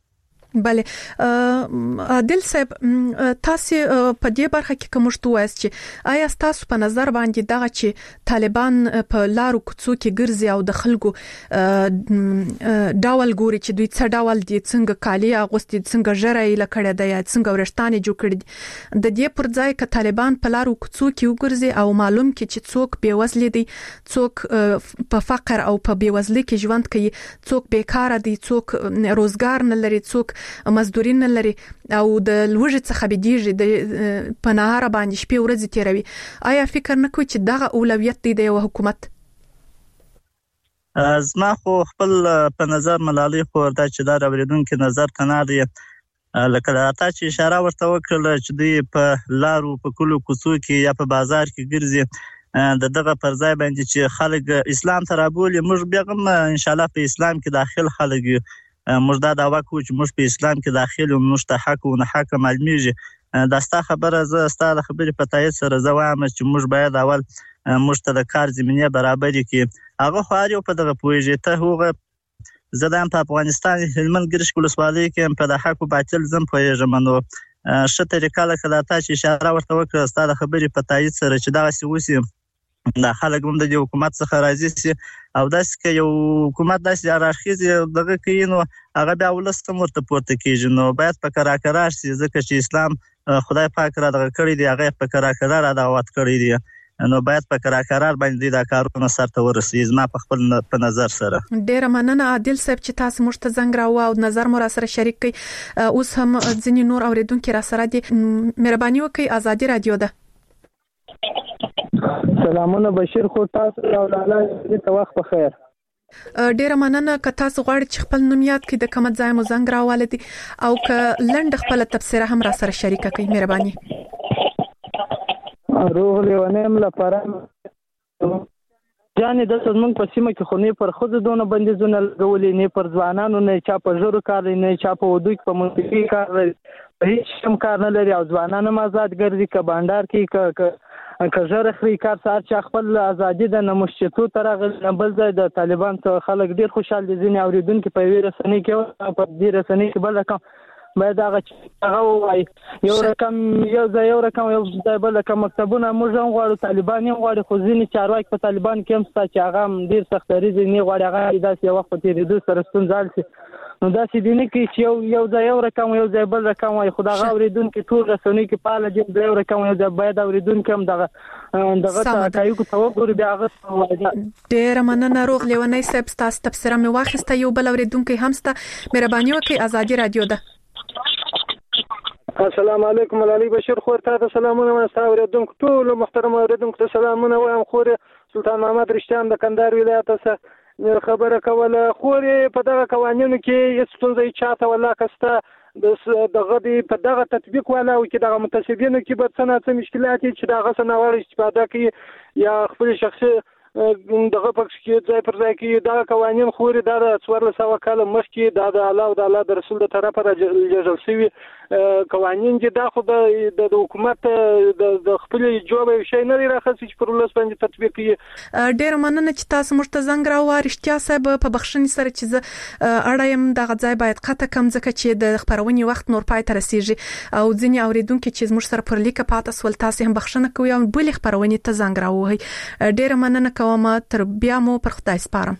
بله عادل صاحب تاسو په دې برخه کې کوم څه وایي چې آیا تاسو په نظر باندې دغه چې طالبان په لارو کوڅو کې ګرځي او د خلکو ډاول ګوري چې دوی څه ډاول دي څنګه کالی اغوستي څنګه جړای لکړه د یا څنګه ورشتانه جوړ کړي د دې پر ځای ک طالبان په لارو کوڅو کې وګرځي او معلوم کې چې څوک بیوزل دي څوک په فقر او په بیوزلۍ کې ژوند کوي څوک بیکاره دي څوک روزګار نه لري څوک مزدوري نه لري او د لوږې څخه بيدیږي د پناهار باندې شپې ورځې تیروي آیا فکر نه کوي چې دغه اولویت دی د حکومت
زما خو خپل په نظر ملالي خو دا چې دا اوریدونکو نظر تناري لکه راته چې اشاره ورته وکړه چې دوی په لارو په کلو کوڅو کې یا په بازار کې ګرځي د دغه پر ځای باندې چې خلک اسلام ته رابولي موږ بیا هم ان شاء الله په اسلام کې داخل خلک موږ دا دعوا کوو چې موږ په اسلام کې داخل او موږ ته حق او نه حق معلومیږي دا ستا خبره زه ستا د خبرې په تایید سره زه وایم چې موږ باید اول موږ ته د کار زمینه برابر کړي هغه خو هر یو په دغه پوهیږي ته هغه زه د افغانستان هلمند ګرش کولسوالۍ کې په د حق او باطل زم پوهیږم نو ښه طریقه لکه دا ته چې اشاره ورته وکړه ستا د خبرې په تایید سره چې دا سی وسی دا خلک هم د حکومت څخه راضي سي او داسې کې یو حکومت داسې هرارخیز دغه کوي نو هغه بیا ولستم ورته پورته کیږي نو باید په کراکرار سي ځکه چې اسلام خدای پاک را دغه کړی دی هغه په کراکرار دعوت کړی دی نو باید په کراکرار باندې دا کارونه سرته ورسي زما په خپل په نظر سره
ډیر مننه عادل صاحب چې تاسو موږ ته زنګ راو او نظر مو را سره شریک کړئ اوس هم ځینې نور اوریدونکو را سره دي مهرباني وکړئ ازادي رادیو ده
سلامونه بشیر خو تاسو او لاله دې وخت په خیر.
ډیره مننه که تاسو غواړئ چې خپل نوم یاد کړئ د کوم ځای مو زنګ راوالې دي او که لنډ خپل تفسیر هم را سره شریک کړئ مهرباني.
روغ لیونیم لپاره جانې د څمن په سیمه کې خو نه پر خود دونه بندیزونه لګولې نه پر ځوانانو نه چا په ژورو کار نه چا په ودوی په منطقي کار هیڅ کوم کار نه لري او ځوانانو آزاد ګرځي ک بانډار کې ک کژر خري کار سار چې خپل ازادي د نمشتو ترغل بل ځای د طالبان ته خلک ډیر خوشاله دي ځینې اوریدونکو په ویره سنې کې په دې رسنۍ کې بل رقم باید هغه هغه وای یو رقم یو ځای یو رقم یو ځای بل رقم مکتبونه موږ هم غواړو طالبان هم غواړي خو ځینې چارواکي په طالبان کې هم ستا چې هغه ډیر سخت ریزي نه غواړي هغه داسې وخت په تیریدو سره ستونزه شي نو داسې دي نه کې چې یو یو ځای یو رقم یو ځای بل رقم وای خو دغه اوریدونکو ټول رسنۍ کې پاله دي یو رقم یو ځای باید اوریدونکو هم دغه دغه تایو کو توګور بیا هغه
ډیر مننه روغ لیونی صاحب تاسو تفسیر مې واخیسته یو بل اوریدونکو هم ستا مهرباني وکړئ ازادي رادیو ده.
السلام علیکم علي بشیر خور ته سلامونه مستو اوریدونکو ټول محترم اوریدونکو ته سلامونه وایم خور سلطان محمد رشتیان د کندهار ولایت څخه خبره کوله خور په دغه قوانینو کې هیڅ ستونزه چاته ولا کسته د دغه دی په دغه تطبیق ولا او کې دغه متسبینو کې به څه نه مشکلات چې دغه سنوار استفاده کوي یا خپل شخصي دغه پکې کې ځای پر ځای کې دا قوانين خوري دا د څوارلس سوه کال مخکې دا د الله او د الله د رسول د طرفه راجل شوی قوانين چې دا خو د حکومت د خپل جواب شي نه راخص چې پر ولس باندې تطبیق کوي.
ډیر مننه چې تاسو موږ ته زنګ راوړ اشتیا صاحب په بخښنې سره چې اړایم دغه ځای باید قطه کم ځکه چې د خبرونې وخت نور پای ته رسیږي او ځینې اوریدونکو چې موږ سره پر لیکه پاتې سول تاسو هم بخښنه کوي او بل خبرونې ته زنګ راوړي. ډیر مننه کوم تر بیا مو پر خدای سپارم.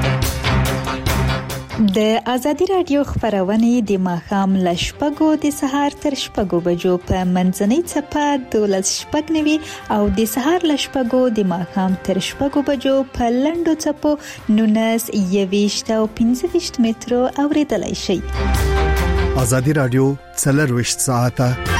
د ازادي رادیو خبرونه د ماخام لشپګو د سهار تر شپګو بجو په منځنۍ چپه دولس شپږ نوي او د سهار لشپګو د ماخام تر شپګو بجو په لندو چپو نونس یويشت او پنځه ویشت مترو اوریدلای شي.
ازادي رادیو څلور وشت ساعته